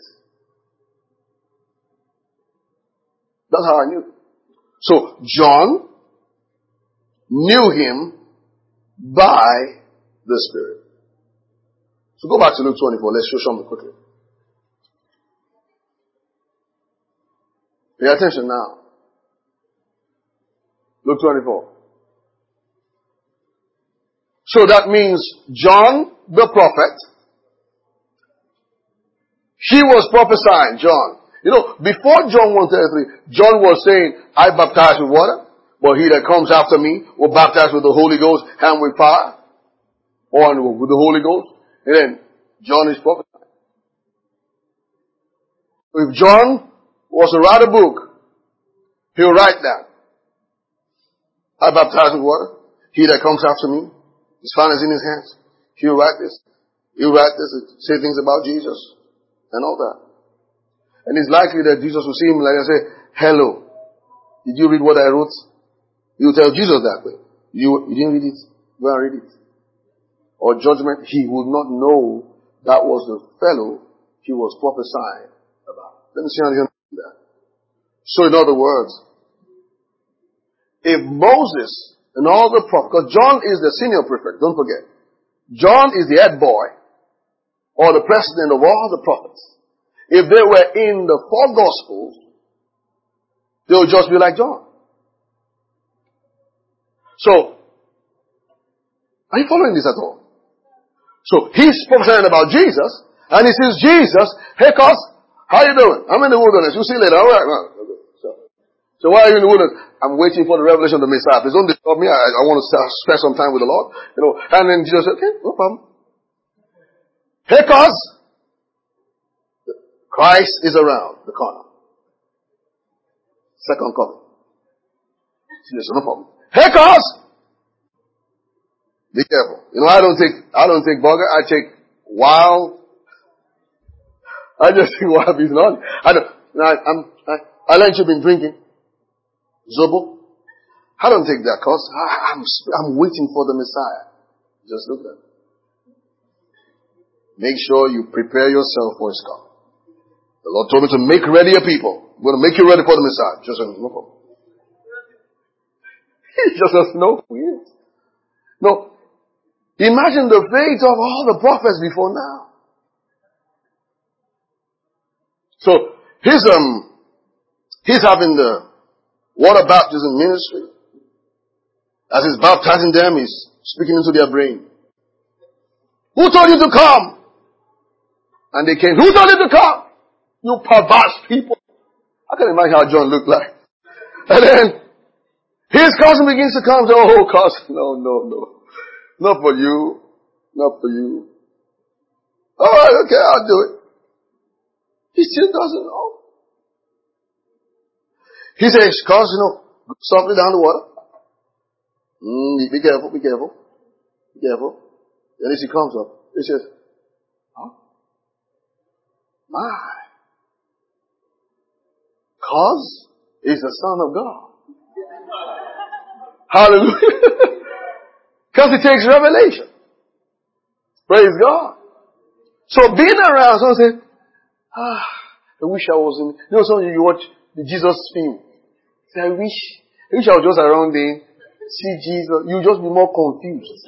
That's how I knew him. So, John knew him by the Spirit. So go back to Luke twenty-four. Let's show something quickly. Pay attention now. Luke twenty-four. So that means John the prophet, he was prophesying, John. You know, before John one thirty-three, John was saying, I baptize with water, but he that comes after me will baptize with the Holy Ghost and with fire. Or with the Holy Ghost. And then John is prophesying. If John was to write a book, he'll write that. I baptize with water. He that comes after me, his fan is in his hands. He'll write this. He'll write this, say things about Jesus and all that. And it's likely that Jesus will see him like and say, hello, did you read what I wrote? You tell Jesus that way. You, you didn't read it? Go and read it. Or judgment, he would not know that was the fellow he was prophesying about. Let me see how you understand that. So in other words, if Moses and all the prophets, because John is the senior prefect, don't forget. John is the head boy, or the president of all the prophets. If they were in the four Gospels, they would just be like John. So, are you following this at all? So, he's prophesying about Jesus, and he says, Jesus, hey, cuz, how you doing? I'm in the wilderness. You see you later. All right. Well, okay. So, so why are you in the wilderness? I'm waiting for the revelation of the Messiah. Please don't disturb me. I, I want to spend some time with the Lord. You know, and then Jesus said, okay, no problem. Hey, cuz, Christ is around the corner. Second coming. Jesus said, no problem. Hey, cuz, be careful. You know, I don't take, I don't take burger. I take wild. I just take wild beef. Not, I don't, I, I'm, I, I learned you've been drinking. Zobo. I don't take that cause I, I'm, I'm waiting for the Messiah. Just look at it. Make sure you prepare yourself for his coming. The Lord told me to make ready a people. I'm going to make you ready for the Messiah. Just no problem. He just doesn't know who he is. No. Imagine the faith of all the prophets before now. So, he's, um, he's having the water baptism ministry. As he's baptizing them, he's speaking into their brain. Who told you to come? And they came. Who told you to come? You perverse people. I can imagine how John looked like. And then, his cousin begins to come. Oh, cousin, no, no, no. Not for you. Not for you. Alright, okay, I'll do it. He still doesn't know. He says, cause, you know, softly down the water. Mm, be careful, be careful. Be careful. Then as he comes up, he says, huh? My. Cause he's the Son of God. Hallelujah. Because he takes revelation. Praise God. So being around, someone say, ah, I wish I was in, you know, some of you watch the Jesus film. Say, I wish, I wish I was just around there, see Jesus. You just be more confused.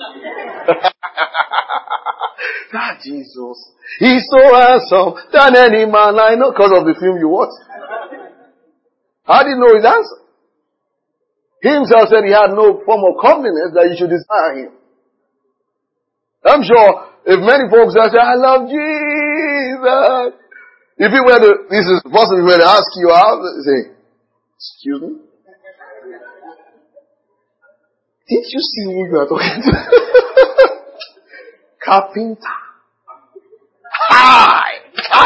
Ah, Jesus. He's so handsome than any man I know because of the film you watch. How did you know his answer? He himself said he had no form of comeliness that you should desire him. I'm sure if many folks say, I love Jesus. If it were to, this is possibly where to ask you out, say, excuse me? Did you see who you are talking to? Carpenter. Hi! Hi!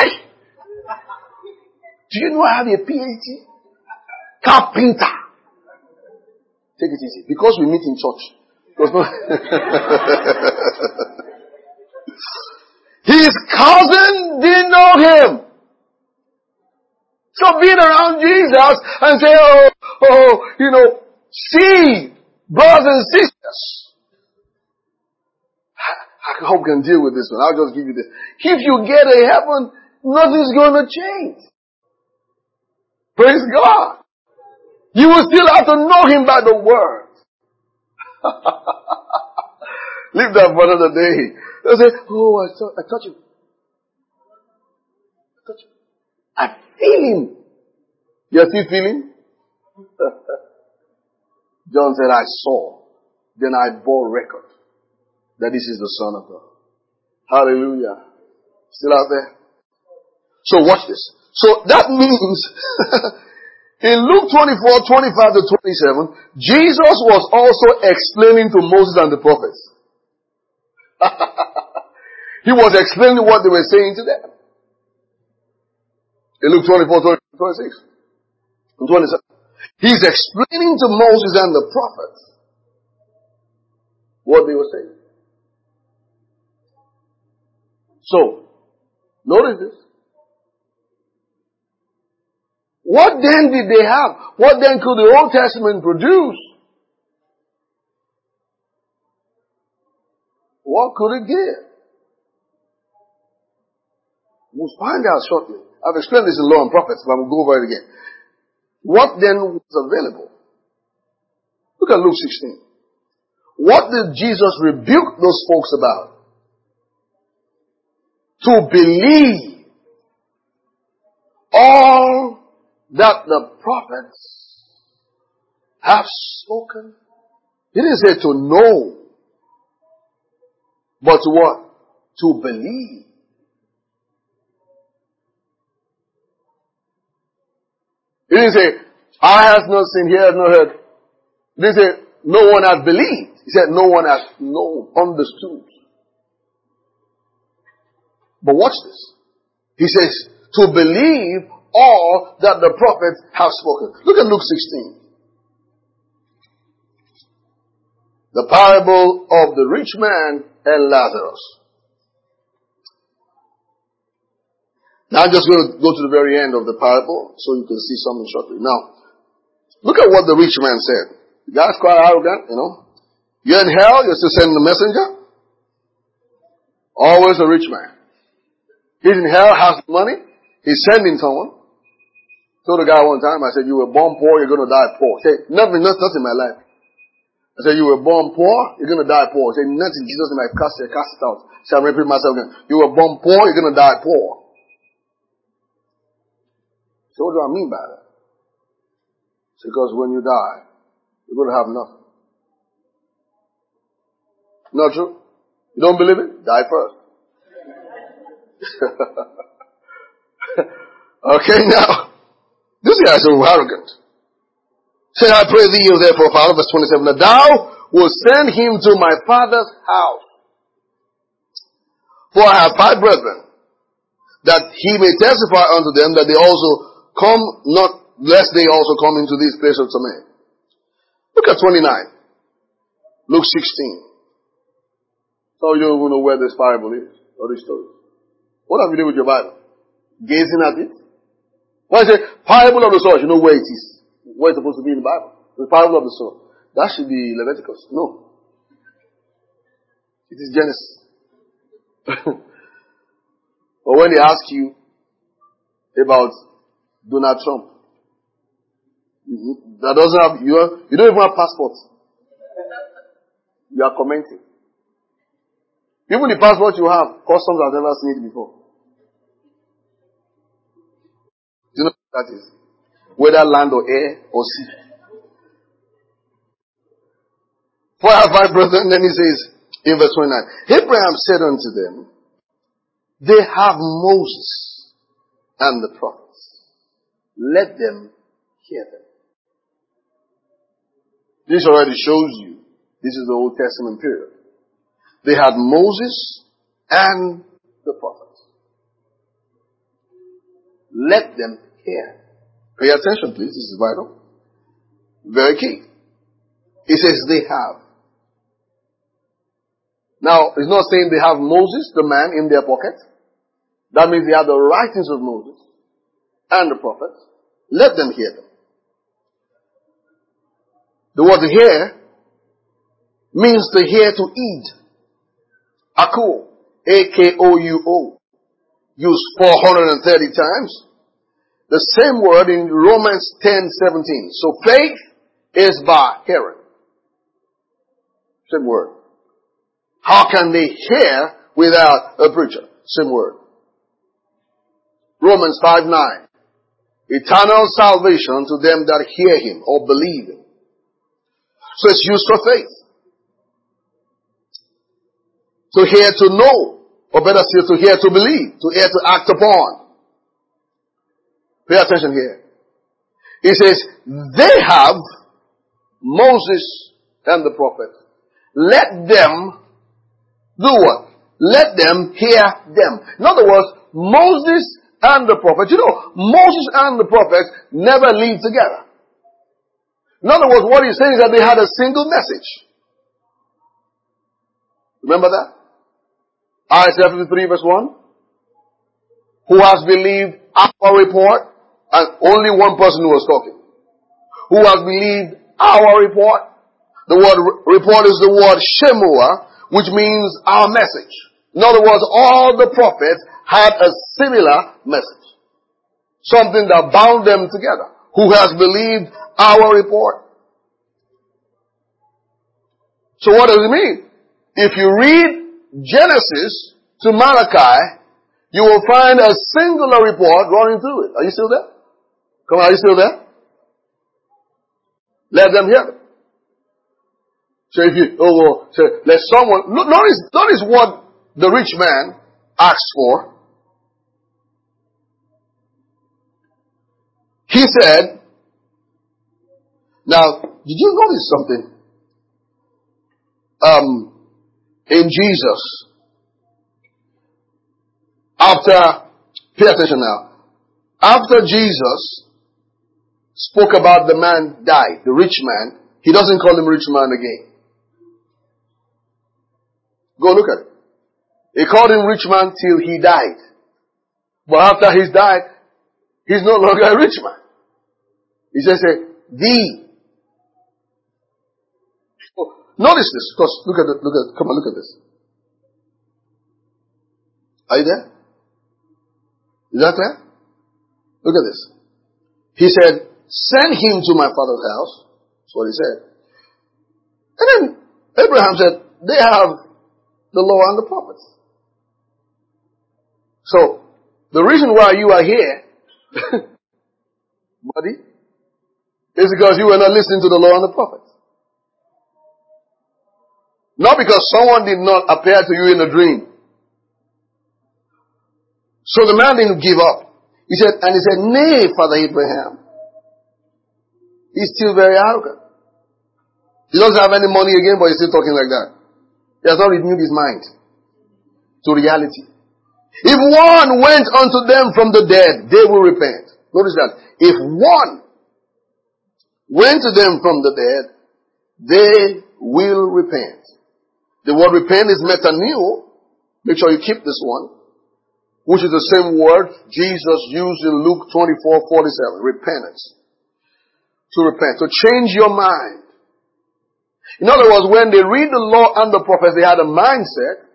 Do you know I have a P H D? Carpenter. Take it easy. Because we meet in church. Not his cousin didn't know him. So being around Jesus and say, oh, oh, you know, see, brothers and sisters. I, I hope we can deal with this one. I'll just give you this. If you get to heaven, nothing's going to change. Praise God. You will still have to know him by the word. Leave that for another day. They'll say, oh, I, saw, I touch him. I touch him. I feel him. You're still feeling? John said, I saw. Then I bore record that this is the Son of God. Hallelujah. Still out there? So watch this. So that means in Luke twenty-four, twenty-five to twenty-seven, Jesus was also explaining to Moses and the prophets. He was explaining what they were saying to them. In Luke twenty-four, twenty-six, and twenty-seven. He's explaining to Moses and the prophets what they were saying. So, notice this. What then did they have? What then could the Old Testament produce? What could it give? We'll find out shortly. I've explained this in Law and Prophets, but we'll go over it again. What then was available? Look at Luke sixteen. What did Jesus rebuke those folks about? To believe all that the prophets have spoken. He didn't say to know, but to what? To believe. He didn't say, eye has not seen, ear has not heard. He didn't say, no one has believed. He said, no one has known, understood. But watch this. He says, to believe all that the prophets have spoken. Look at Luke sixteen. The parable of the rich man and Lazarus. Now I'm just going to go to the very end of the parable so you can see something shortly. Now, look at what the rich man said. The guy's quite arrogant, you know. You're in hell, you're still sending the messenger. Always a rich man. He's in hell, has money. He's sending someone. Told the guy one time, I said, you were born poor, you're going to die poor. He said, nothing, nothing in my life. I said, you were born poor, you're going to die poor. He said, nothing, Jesus name, I cast it, cast it out. So I'm repeating myself again. You were born poor, you're going to die poor. So what do I mean by that? It's because when you die, you're going to have nothing. Not true? You don't believe it? Die first. Okay, now, this guy is so arrogant. Say, I pray thee, O therefore, Father, verse twenty-seven, that thou wilt send him to my father's house. For I have five brethren, that he may testify unto them that they also come not, lest they also come into this place of torment. Look at twenty-nine. Luke sixteen. So you don't even know where this parable is, or this story. What have you done with your Bible? Gazing at it? When I say parable of the sword, you know where it is. Where it's supposed to be in the Bible. The parable of the sword. That should be Leviticus. No. It is Genesis. Or when they ask you about Donald Trump, that doesn't have, you, are, you don't even have passport. You are commenting. Even the passport you have, customs have never seen it before. Do you know what that is? Whether land or air or sea. For I have five brethren, then he says in verse twenty-nine, Abraham said unto them, they have Moses and the prophets. Let them hear them. This already shows you this is the Old Testament period. They had Moses and the prophets. Let them hear. Pay attention, please. This is vital. Very key. It says they have. Now, it's not saying they have Moses, the man, in their pocket. That means they have the writings of Moses and the prophets. Let them hear them. The word to hear means to hear to eat. Akuo. A K O U O. Used four hundred thirty times. The same word in Romans ten seventeen. So faith is by hearing. Same word. How can they hear without a preacher? Same word. Romans five nine. Eternal salvation to them that hear him or believe him. So it's used for faith. To hear to know, or better still, to hear to believe, to hear to act upon. Pay attention here. It says, they have Moses and the prophets. Let them do what? Let them hear them. In other words, Moses and the prophets. You know, Moses and the prophets never lived together. In other words, what he's saying is that they had a single message. Remember that? Isaiah fifty-three verse one. Who has believed our report? And only one person who was talking. Who has believed our report? The word report is the word Shemua, which means our message. In other words, all the prophets had a similar message. Something that bound them together. Who has believed our report? So what does it mean? If you read Genesis to Malachi, you will find a singular report running through it. Are you still there? Come on, are you still there? Let them hear it. So if you, oh, well, so let someone, notice, notice what the rich man asked for. He said, now, did you notice something? Um, in Jesus, after, pay attention now, after Jesus spoke about the man died, the rich man, he doesn't call him rich man again. Go look at it. He called him rich man till he died. But after he's died, he's no longer a rich man. He just said, thee. Oh, notice this, because look at it, look at, come on, look at this. Are you there? Is that clear? Look at this. He said, send him to my father's house. That's what he said. And then Abraham said, they have the law and the prophets. So, the reason why you are here, buddy, is because you were not listening to the law and the prophets. Not because someone did not appear to you in a dream. So the man didn't give up. He said, and he said, nay, Father Abraham. He's still very arrogant. He doesn't have any money again, but he's still talking like that. He has not renewed his mind to reality. If one went unto them from the dead, they will repent. Notice that. If one went to them from the dead, they will repent. The word repent is metaneo. Make sure you keep this one, which is the same word Jesus used in Luke twenty-four forty-seven. Repentance. To repent. To change your mind. In other words, when they read the law and the prophets, they had a mindset,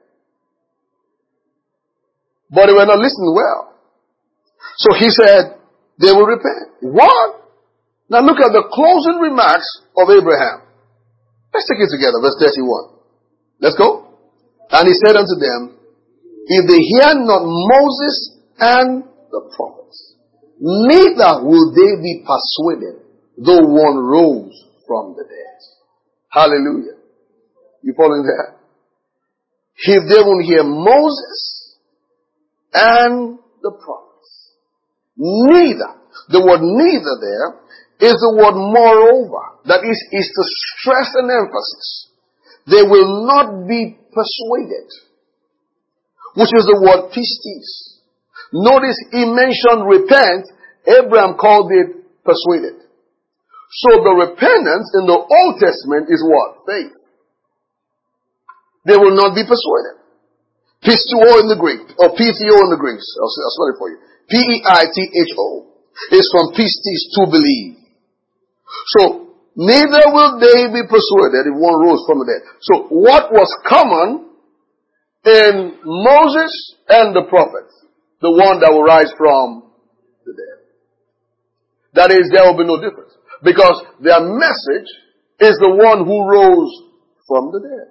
but they were not listening well. So he said, they will repent. What? Now look at the closing remarks of Abraham. Let's take it together. Verse thirty-one. Let's go. And he said unto them, if they hear not Moses and the prophets, neither will they be persuaded, though one rose from the dead. Hallelujah. You following that? If they won't hear Moses and the prophets, neither, the word neither there is the word moreover. That is, is to stress an emphasis. They will not be persuaded, which is the word pistis. Notice he mentioned repent. Abraham called it persuaded. So the repentance in the Old Testament is what? Faith. They will not be persuaded. Pistio in the Greek, or Pithio in the Greek. I'll, I'll spell it for you. P E I T H O is from pistis, to believe. So neither will they be persuaded if one rose from the dead. So what was common in Moses and the prophets? The one that will rise from the dead. That is, there will be no difference. Because their message is the one who rose from the dead.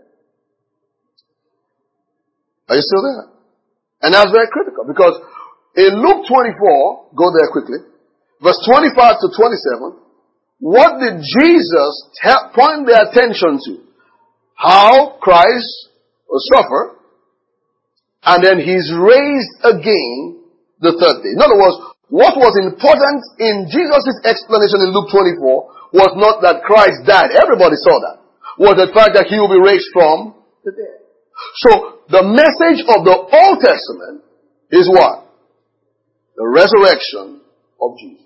Are you still there? And that's very critical, because in Luke twenty-four, go there quickly, verse twenty-five to twenty-seven, what did Jesus te- point their attention to? How Christ will suffer, and then he's raised again the third day. In other words, what was important in Jesus' explanation in Luke twenty-four was not that Christ died. Everybody saw that. Was the fact that he will be raised from the dead. So, the message of the Old Testament is what? The resurrection of Jesus.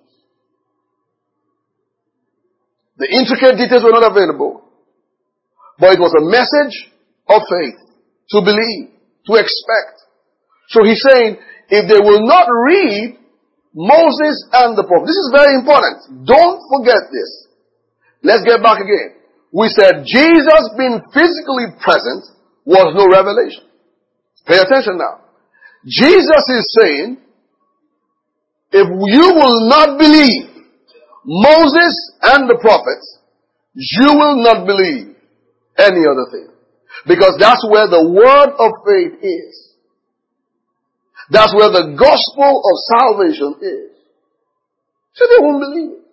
The intricate details were not available, but it was a message of faith, to believe, to expect. So he's saying, if they will not read Moses and the prophets, this is very important. Don't forget this. Let's get back again. We said Jesus being physically present was no revelation. Pay attention now. Jesus is saying, if you will not believe Moses and the prophets, you will not believe any other thing. Because that's where the word of faith is. That's where the gospel of salvation is. So they won't believe it.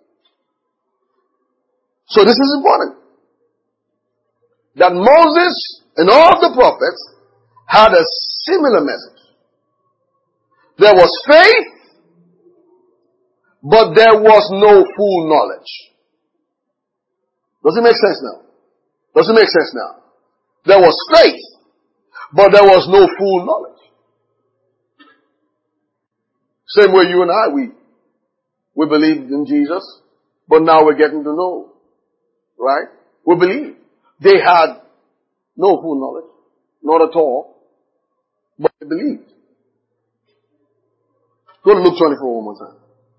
So this is important. That Moses and all the prophets had a similar message. There was faith, but there was no full knowledge. Does it make sense now? Does it make sense now? There was faith, but there was no full knowledge. Same way you and I, we, we believed in Jesus, but now we're getting to know. Right? We believe. They had no full knowledge. Not at all. But they believed. Go to Luke twenty-four one more time.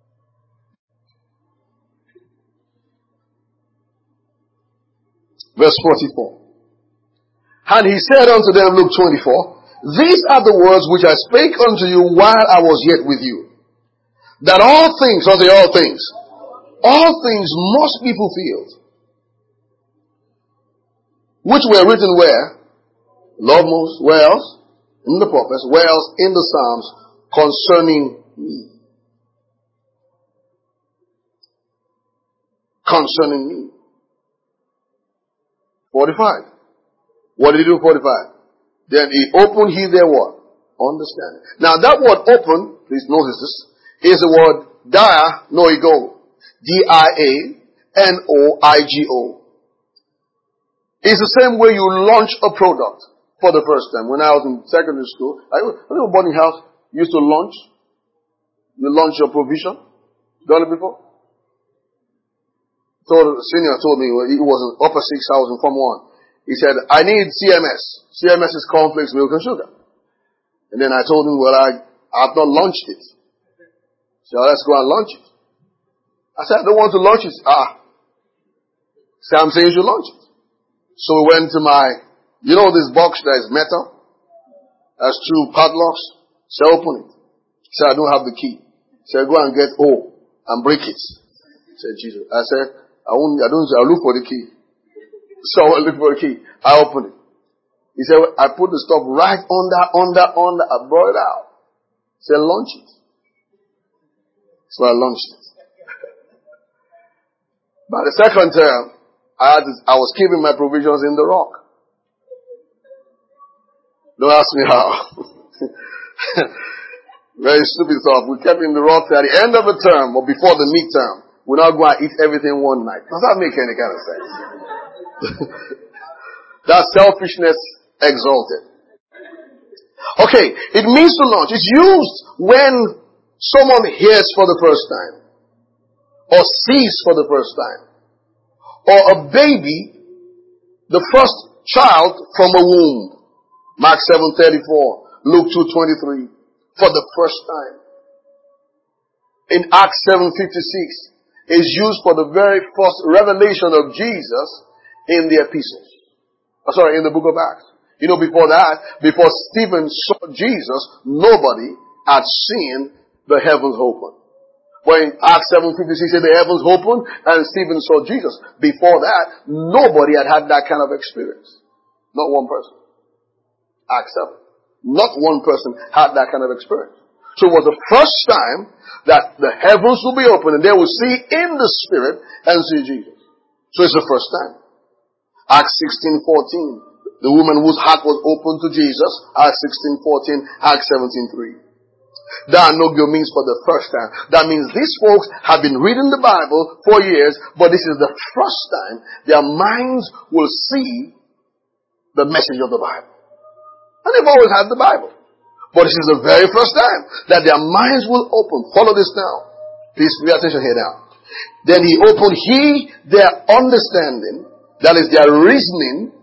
Verse forty-four. And he said unto them, Luke twenty-four, these are the words which I spake unto you while I was yet with you. That all things, I'll say all things, all things must be fulfilled, which were written where? Love Moses. Where else? In the prophets. Where else? In the Psalms concerning me. Concerning me. forty-five. What did he do? forty-five. Then he opened he their what? Understanding. Now that word open, please notice this, is the word dia noigo. D I A N O I G O. It's the same way you launch a product for the first time. When I was in secondary school, I was in a boarding house, used to launch. You launch your provision. Done it before? So the senior told me, well, he was in upper six, I was in Form one. He said, I need C M S. C M S is cornflakes, milk, and sugar. And then I told him, well, I, I've not launched it. So let's go and launch it. I said, I don't want to launch it. Ah. So I'm saying you should launch it. So we went to my, you know this box that is metal? Has two padlocks. So open it. He said, I don't have the key. He said, go and get O and break it. I said, Jesus. I said, I won't, I don't, I'll look for the key. So I look for the key. I opened it. He said, I put the stuff right under, under, under. I brought it out. He said, launch it. So I launched it. By the second term, I had, I was keeping my provisions in the rock. Don't ask me how. Very stupid stuff. We kept in the rock at the end of the term or before the midterm. We're not going to eat everything one night. Does that make any kind of sense? That's selfishness exalted. Okay, it means to launch. It's used when someone hears for the first time or sees for the first time, or a baby, the first child from a womb. Mark seven thirty-four, Luke two twenty-three, for the first time. In Acts seven fifty-six, is used for the very first revelation of Jesus in the epistles. Oh, sorry, in the book of Acts. You know, before that, before Stephen saw Jesus, nobody had seen the heavens open. When Acts seven fifty-six said the heavens opened and Stephen saw Jesus. Before that, nobody had had that kind of experience. Not one person. Acts seven. Not one person had that kind of experience. So it was the first time that the heavens will be open and they will see in the Spirit and see Jesus. So it's the first time. Acts sixteen fourteen. The woman whose heart was open to Jesus. Acts sixteen fourteen. Acts seventeen three. Dianogio means for the first time. That means these folks have been reading the Bible for years, but this is the first time their minds will see the message of the Bible. And they've always had the Bible. But this is the very first time that their minds will open. Follow this now. Please pay attention here now. Then he opened he their understanding, that is their reasoning,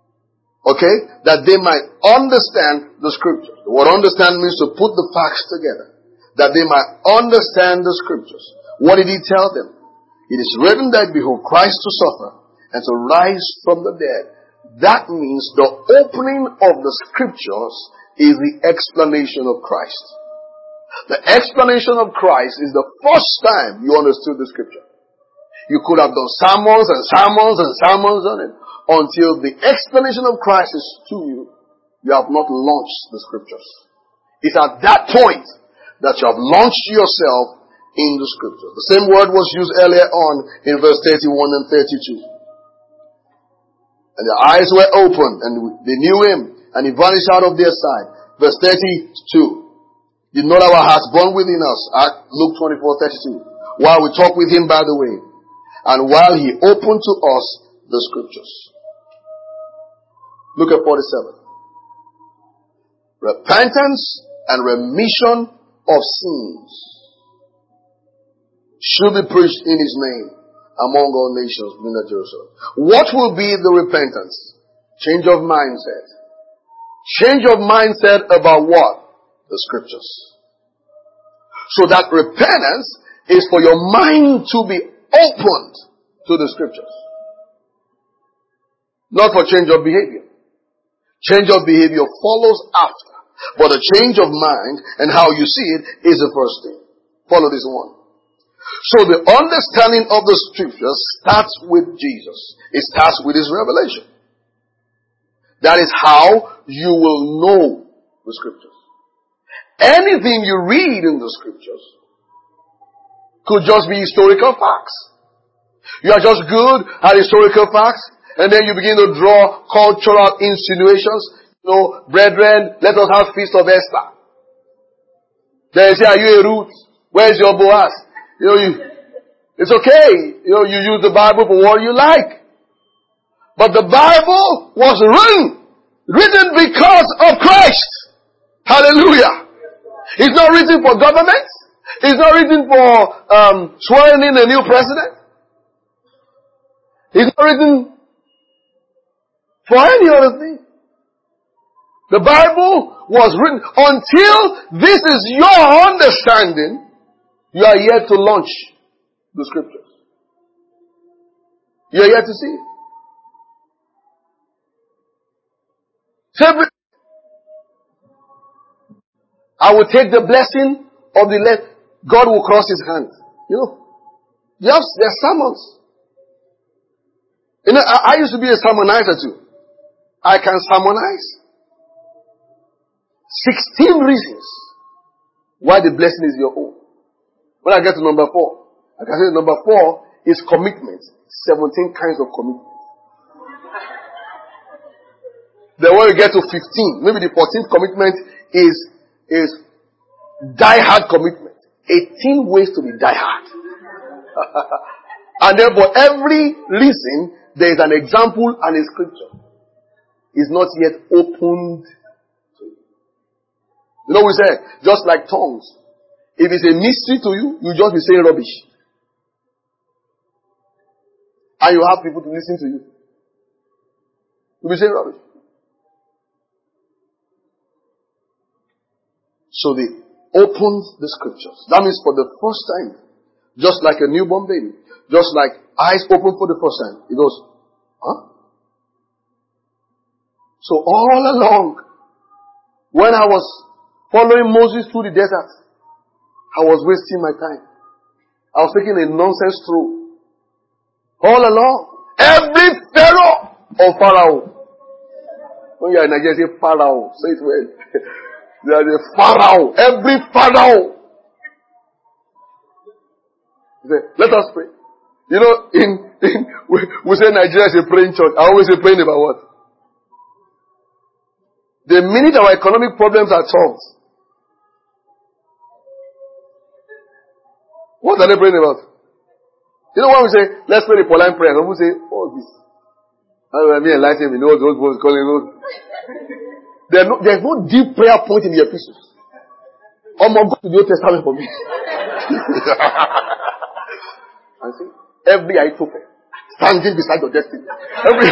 okay, that they might understand the scriptures. The word understand means to put the facts together. That they might understand the scriptures. What did he tell them? It is written that behold Christ to suffer and to rise from the dead. That means the opening of the scriptures is the explanation of Christ. The explanation of Christ is the first time you understood the scripture. You could have done sermons and sermons and sermons on it until the explanation of Christ is to you. You have not launched the scriptures. It's at that point that you have launched yourself in the scriptures. The same word was used earlier on in verse thirty-one and thirty-two. And their eyes were opened and they knew him. And he vanished out of their sight. Verse thirty-two. Did not our hearts burn within us? Luke twenty-four thirty-two. While we talk with him by the way. And while he opened to us the scriptures. Look at forty-seven. Repentance and remission of sins should be preached in his name among all nations within Jerusalem. What will be the repentance? Change of mindset. Change of mindset about what? The scriptures. So that repentance is for your mind to be opened to the scriptures. Not for change of behavior. Change of behavior follows after. But the change of mind and how you see it is the first thing. Follow this one. So the understanding of the scriptures starts with Jesus. It starts with his revelation. That is how you will know the scriptures. Anything you read in the scriptures could just be historical facts. You are just good at historical facts, and then you begin to draw cultural insinuations. You know, brethren, let us have feast of Esther. Then you say, are you a Ruth? Where's your Boaz? You know, you, it's okay. You know, you use the Bible for what you like. But the Bible was written, written because of Christ. Hallelujah. It's not written for government. It's not written for um, swearing in a new president. It's not written for any other thing. The Bible was written until this is your understanding. You are yet to launch the scriptures. You are yet to see it. Simply, I will take the blessing of the left. God will cross his hands. You know, you have there's sermons. You know, I, I used to be a sermonizer too. I can sermonize. Sixteen reasons why the blessing is your own. When I get to number four, I can say number four is commitment. Seventeen kinds of commitment. Then when we get to fifteen, maybe the fourteenth commitment is is die hard commitment. Eighteen ways to be die hard. And then for every reason, there is an example and a scripture. It's not yet opened to you. You know what we say? Just like tongues. If it's a mystery to you, you just be saying rubbish. And you have people to listen to you. You'll be saying rubbish. So they opened the scriptures. That means for the first time, just like a newborn baby, just like eyes open for the first time, he goes, huh? So all along, when I was following Moses through the desert, I was wasting my time. I was taking a nonsense through. All along, every pharaoh of Pharaoh. When you are in Nigeria, say Pharaoh. Say it well. There is a Pharaoh. Every Pharaoh. Say, let us pray. You know, in, in we, we say Nigeria is a praying church. I always say praying about what? The minute our economic problems are solved, what are they praying about? You know when we say, let's pray the Pauline prayer, some people say, oh, this. I mean, enlighten me. No, those boys calling those. There's no, there's no deep prayer point in the epistles. Oh, my God, to the Old Testament for me. And see, every Ahithophel standing beside your destiny. Every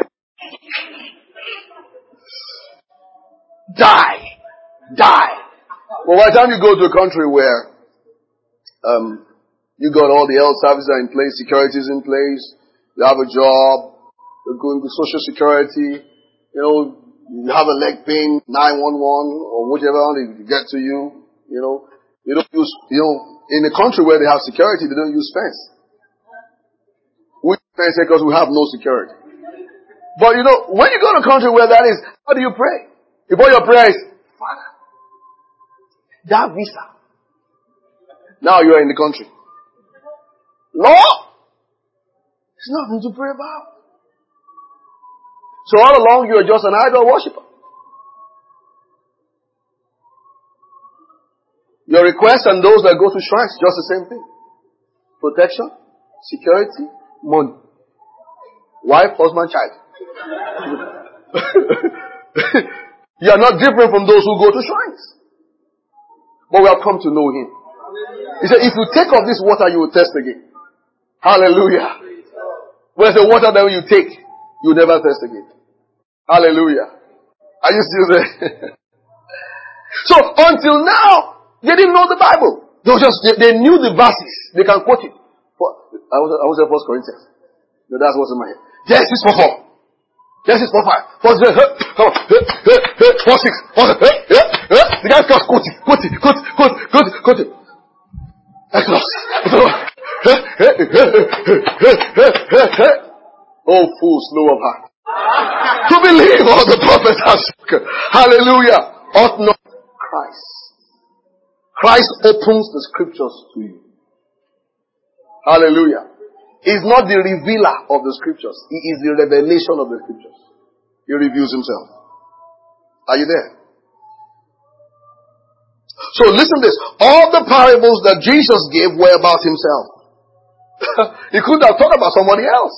die, die. But by the time you go to a country where um, you got all the health services are in place, security is in place, you have a job, you're going to social security, you know, you have a leg pain, nine one one or whichever they get to you, you know, you don't use, you know, in a country where they have security, they don't use fence. We use fence because we have no security. But you know, when you go to a country where that is, how do you pray? If all your prayer is, Father, that visa. Now you are in the country. Lord, there's nothing to pray about. So all along you are just an idol worshiper. Your requests and those that go to shrines, just the same thing. Protection, security, money. Wife, husband, child. You are not different from those who go to shrines. But we have come to know Him. He said, if you take of this water, you will thirst again. Hallelujah. Where's the water that when you take, you will never thirst again. Hallelujah. Are you still there? So until now, they didn't know the Bible. They were just they, they knew the verses. They can quote it. For, I was I was at First Corinthians. No, that's what's in my head. Genesis four four. Genesis four five. Four six. Four six. The guy just quote it, quote it, quote it, quote it, quote it, quote it. Oh, fool, slow of heart. To believe all the prophets have spoken. Hallelujah. Ought not Christ. Christ opens the scriptures to you. Hallelujah. He's not the revealer of the scriptures. He is the revelation of the scriptures. He reveals himself. Are you there? So listen to this. All the parables that Jesus gave were about himself. He couldn't have talked about somebody else.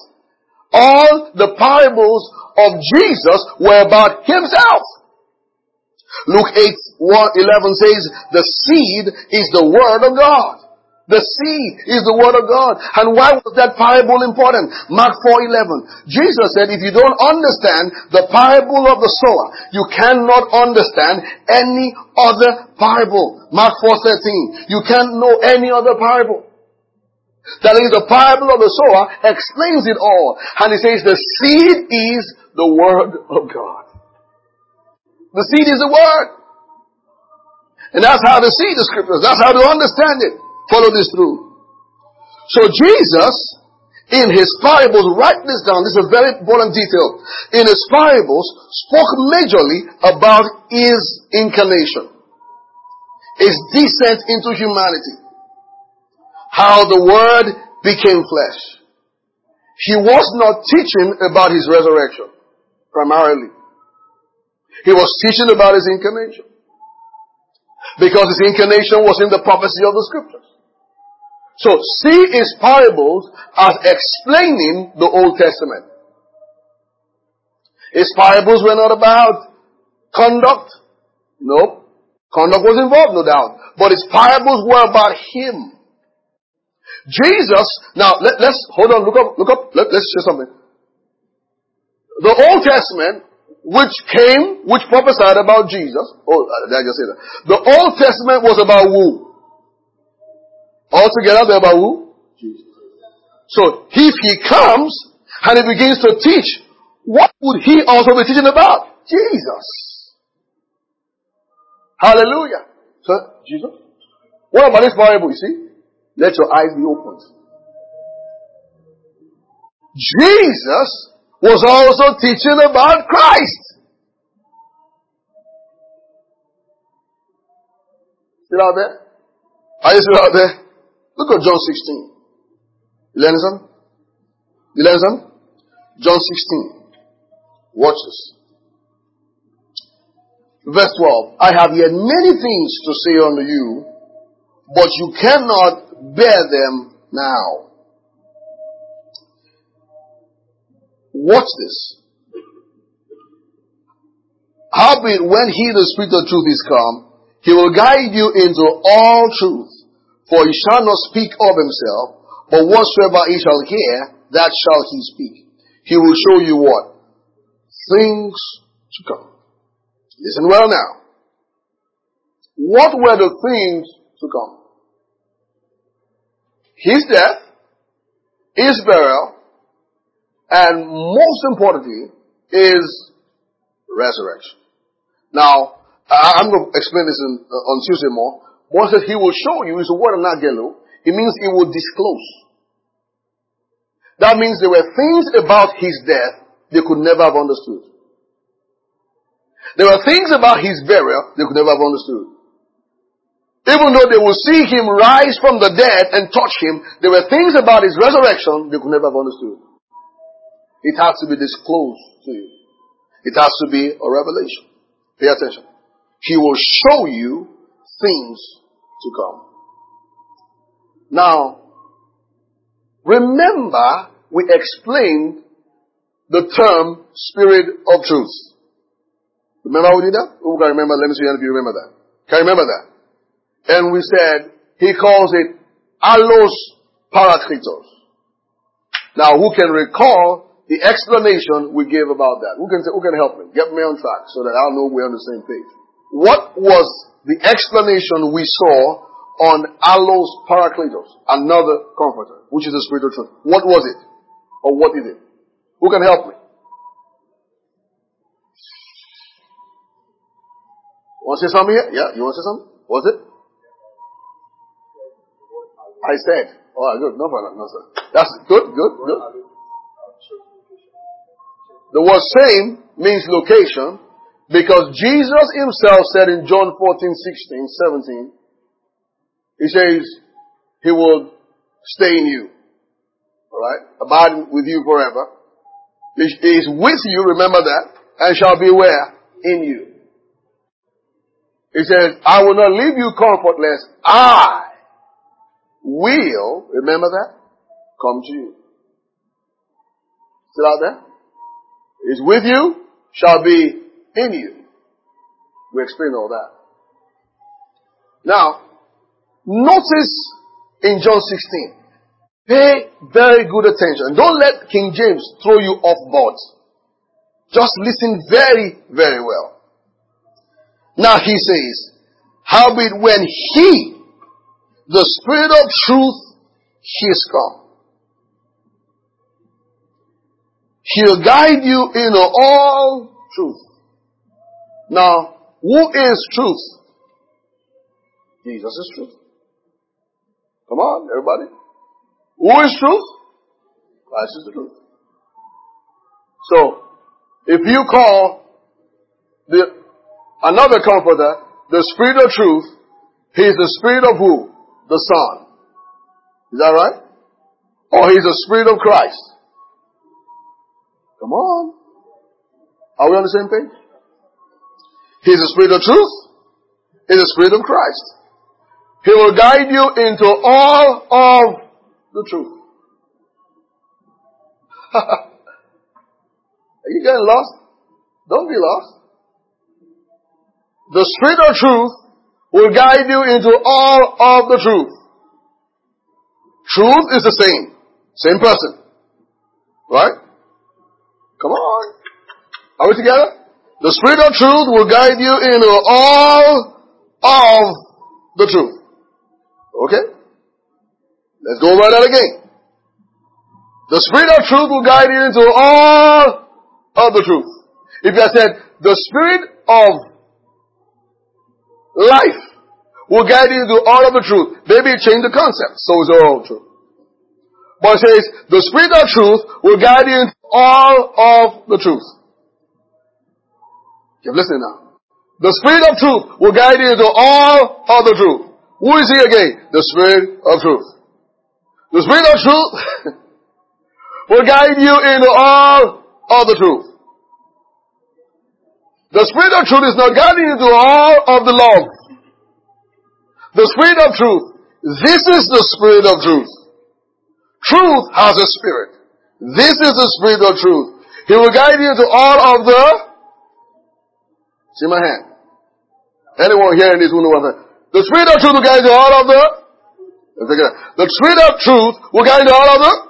All the parables of Jesus were about himself. Luke eight, eleven says, the seed is the word of God. The seed is the word of God. And why was that parable important? Mark four eleven. Jesus said, if you don't understand the parable of the sower, you cannot understand any other parable. Mark four thirteen. You can't know any other parable. That is, the parable of the sower explains it all. And he says the seed is the word of God. The seed is the word. And that's how to see the scriptures. That's how to understand it. Follow this through. So Jesus, in his parables, write this down. This is a very important detail. In his parables, spoke majorly about his incarnation. His descent into humanity. How the word became flesh. He was not teaching about his resurrection, primarily. He was teaching about his incarnation. Because his incarnation was in the prophecy of the scriptures. So see his parables as explaining the Old Testament. His parables were not about conduct. No. Conduct was involved, no doubt. But his parables were about him. Jesus, now let, let's, hold on, look up, look up, let, let's share something. The Old Testament, which came, which prophesied about Jesus. Oh, did I just say that? The Old Testament was about who? Altogether, they're about who? Jesus. So, if he comes and he begins to teach, what would he also be teaching about? Jesus. Hallelujah. So, Jesus. What about this parable, you see? Let your eyes be opened. Jesus was also teaching about Christ. Still out there? Are you still out there? Look at John sixteen. You learn something? You learn something? John sixteen. Watch this. Verse twelve. I have yet many things to say unto you, but you cannot bear them now. Watch this. Howbeit, when he, the Spirit of truth, is come, he will guide you into all truth. For he shall not speak of himself, but whatsoever he shall hear, that shall he speak. He will show you what? Things to come. Listen well now. What were the things to come? His death, his burial, and most importantly, his resurrection. Now, I'm going to explain this in, uh, on Tuesday more. One says he will show you is a word of Nagelo. It means he will disclose. That means there were things about his death they could never have understood. There were things about his burial they could never have understood. Even though they will see him rise from the dead and touch him, there were things about his resurrection they could never have understood. It has to be disclosed to you. It has to be a revelation. Pay attention. He will show you things to come. Now, remember we explained the term Spirit of Truth. Remember how we did that? Who can remember? Let me see if you remember that. Can you remember that? And we said, he calls it Allos Parakletos. Now, who can recall the explanation we gave about that? Who can, who can help me? Get me on track so that I'll know we're on the same page. What was the explanation we saw on Allos Parakletos, another comforter, which is the Spirit of Truth? What was it? Or what is it? Who can help me? Want to say something here? Yeah, you want to say something? Was it? I said. Oh, good. No problem. No, sir. That's good, good, good. The word same means location because Jesus himself said in John fourteen, sixteen, seventeen, he says he will stay in you. Alright? Abide with you forever. He is with you, remember that, and shall be where? In you. He says, I will not leave you comfortless. I will, remember that, come to you. Still out there? Is with you, shall be in you. We explained all that. Now, notice in John sixteen. Pay very good attention. Don't let King James throw you off board. Just listen very, very well. Now he says, howbeit when he, the Spirit of truth, he is come, he'll guide you into all truth. Now, who is truth? Jesus is truth. Come on, everybody. Who is truth? Christ is the truth. So, if you call the another comforter the Spirit of truth, he is the Spirit of who? The Son. Is that right? Or he's the Spirit of Christ. Come on. Are we on the same page? He's the Spirit of truth. He's the Spirit of Christ. He will guide you into all of the truth. Are you getting lost? Don't be lost. The Spirit of truth will guide you into all of the truth. Truth is the same. Same person. Right? Come on. Are we together? The Spirit of truth will guide you into all of the truth. Okay? Let's go over that again. The Spirit of truth will guide you into all of the truth. If I said, the Spirit of life will guide you into all of the truth, maybe change the concept. So it's all true. But it says, the Spirit of truth will guide you into all of the truth. Keep listening now. The Spirit of truth will guide you into all of the truth. Who is he again? The Spirit of truth. The Spirit of truth will guide you into all of the truth. The Spirit of truth is not guiding you into all of the love. The Spirit of truth, this is the Spirit of truth. Truth has a spirit. This is the Spirit of truth. He will guide you into all of the, see my hand. Anyone hearing this will know what I'm saying. The Spirit of truth will guide you into all of the, the Spirit of truth will guide you into all of the,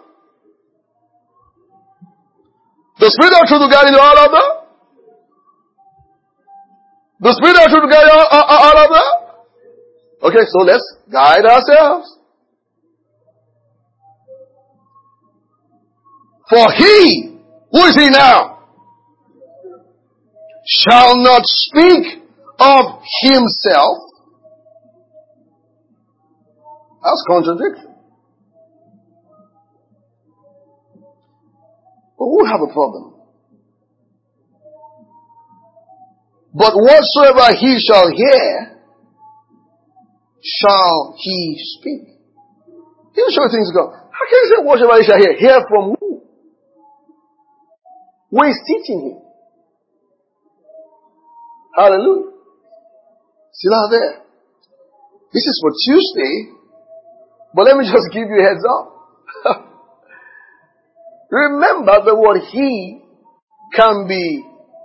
the Spirit of truth will guide you into all of the, the Spirit of truth will guide you all, all, all of the. Okay, so let's guide ourselves. For he, who is he now, shall not speak of himself. That's contradiction. But we'll have a problem. But whatsoever he shall hear, shall he speak. He'll show things go. How can you say whatsoever he shall hear? Hear from who? Who is teaching him? Hallelujah. Still out there. This is for Tuesday. But let me just give you a heads up. Remember the word he can be,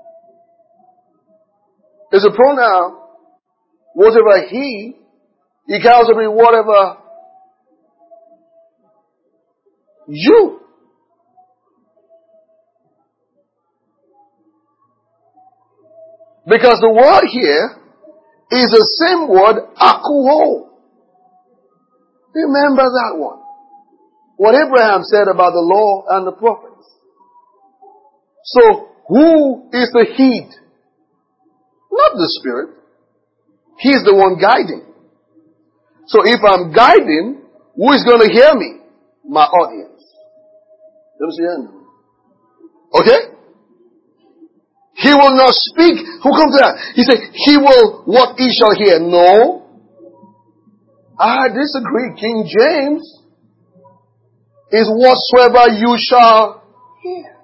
is a pronoun. Whatever he, it can also be whatever you. Because the word here is the same word, akuo. Remember that one. What Abraham said about the law and the prophets. So, who is the heed? Not the Spirit. He's the one guiding. So if I'm guiding, who is going to hear me? My audience. You understand? Okay? He will not speak. Who comes to that? He said, he will, what he shall hear. No. I disagree. King James is whatsoever you shall hear.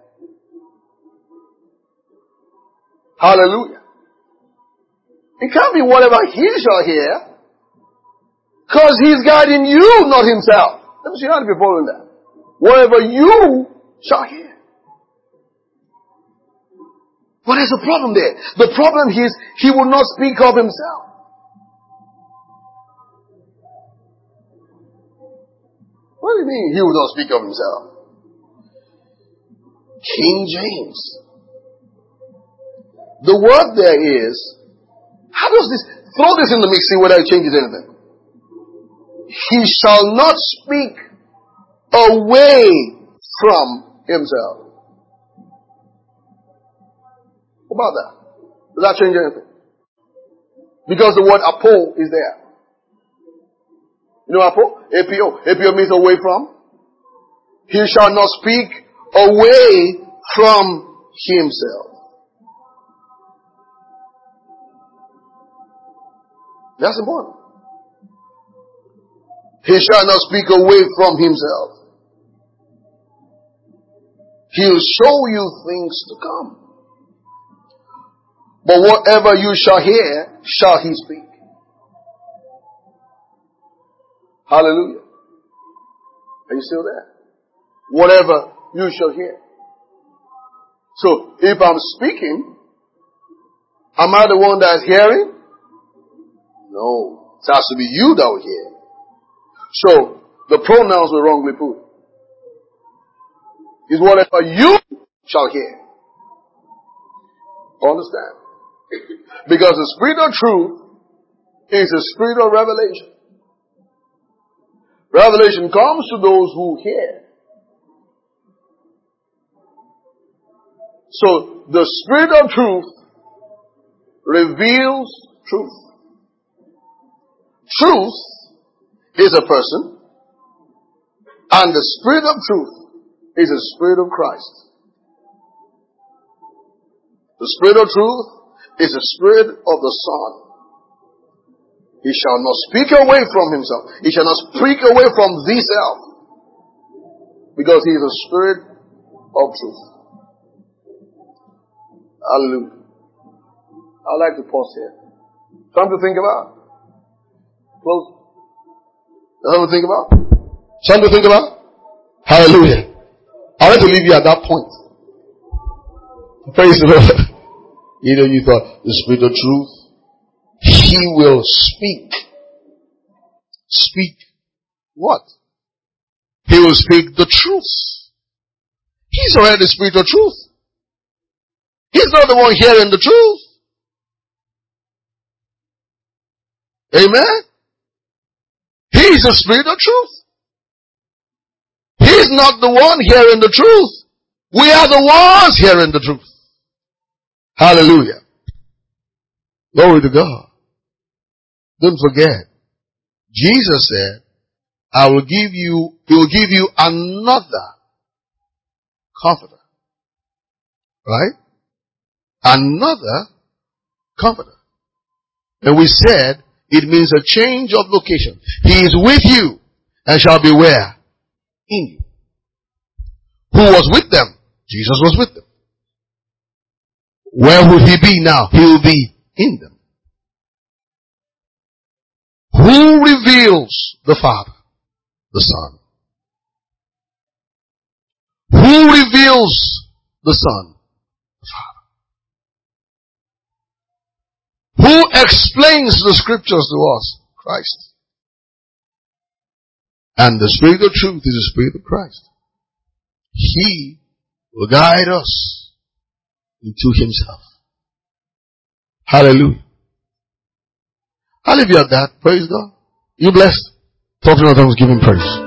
Hallelujah. It can't be whatever he shall hear. Because he's guiding you, not himself. Let me see how to be following that. Whatever you shall hear. What is the problem there? The problem is he will not speak of himself. What do you mean he will not speak of himself? King James. The word there is, how does this, throw this in the mix, see whether it changes anything. He shall not speak away from himself. What about that? Does that change anything? Because the word apo is there. You know apo? A P O. A P O means away from. He shall not speak away from himself. That's important. He shall not speak away from himself. He'll show you things to come. But whatever you shall hear, shall he speak. Hallelujah. Are you still there? Whatever you shall hear. So, if I'm speaking, am I the one that's hearing? No. It has to be you that will hear. So, the pronouns were wrongly put. Is whatever you shall hear. Understand? Because the spirit of truth is the spirit of revelation. Revelation comes to those who hear. So, the spirit of truth reveals truth. Truth is a person, and the spirit of truth is the spirit of Christ. The spirit of truth is the spirit of the Son. He shall not speak away from himself. He shall not speak away from the self. Because he is the spirit of truth. Hallelujah. I'd like to pause here. Something to think about. Close. Something to think about. Something to think about. Hallelujah. I want to leave you at that point. Praise the Lord. You know, you thought the spirit of truth, he will speak. Speak what? He will speak the truth. He's already the spirit of truth. He's not the one hearing the truth. Amen? He's the spirit of truth. He's not the one hearing the truth. We are the ones hearing the truth. Hallelujah. Glory to God. Don't forget, Jesus said, I will give you, he will give you another comforter. Right? Another comforter. And we said, it means a change of location. He is with you and shall be where? In you. Who was with them? Jesus was with them. Where will he be now? He will be in them. Who reveals the Father? The Son. Who reveals the Son? The Father. Who explains the scriptures to us? Christ. And the spirit of truth is the spirit of Christ. He will guide us into himself. Hallelujah. I'll leave you at that. Praise God. You blessed. Talk to another, give him praise.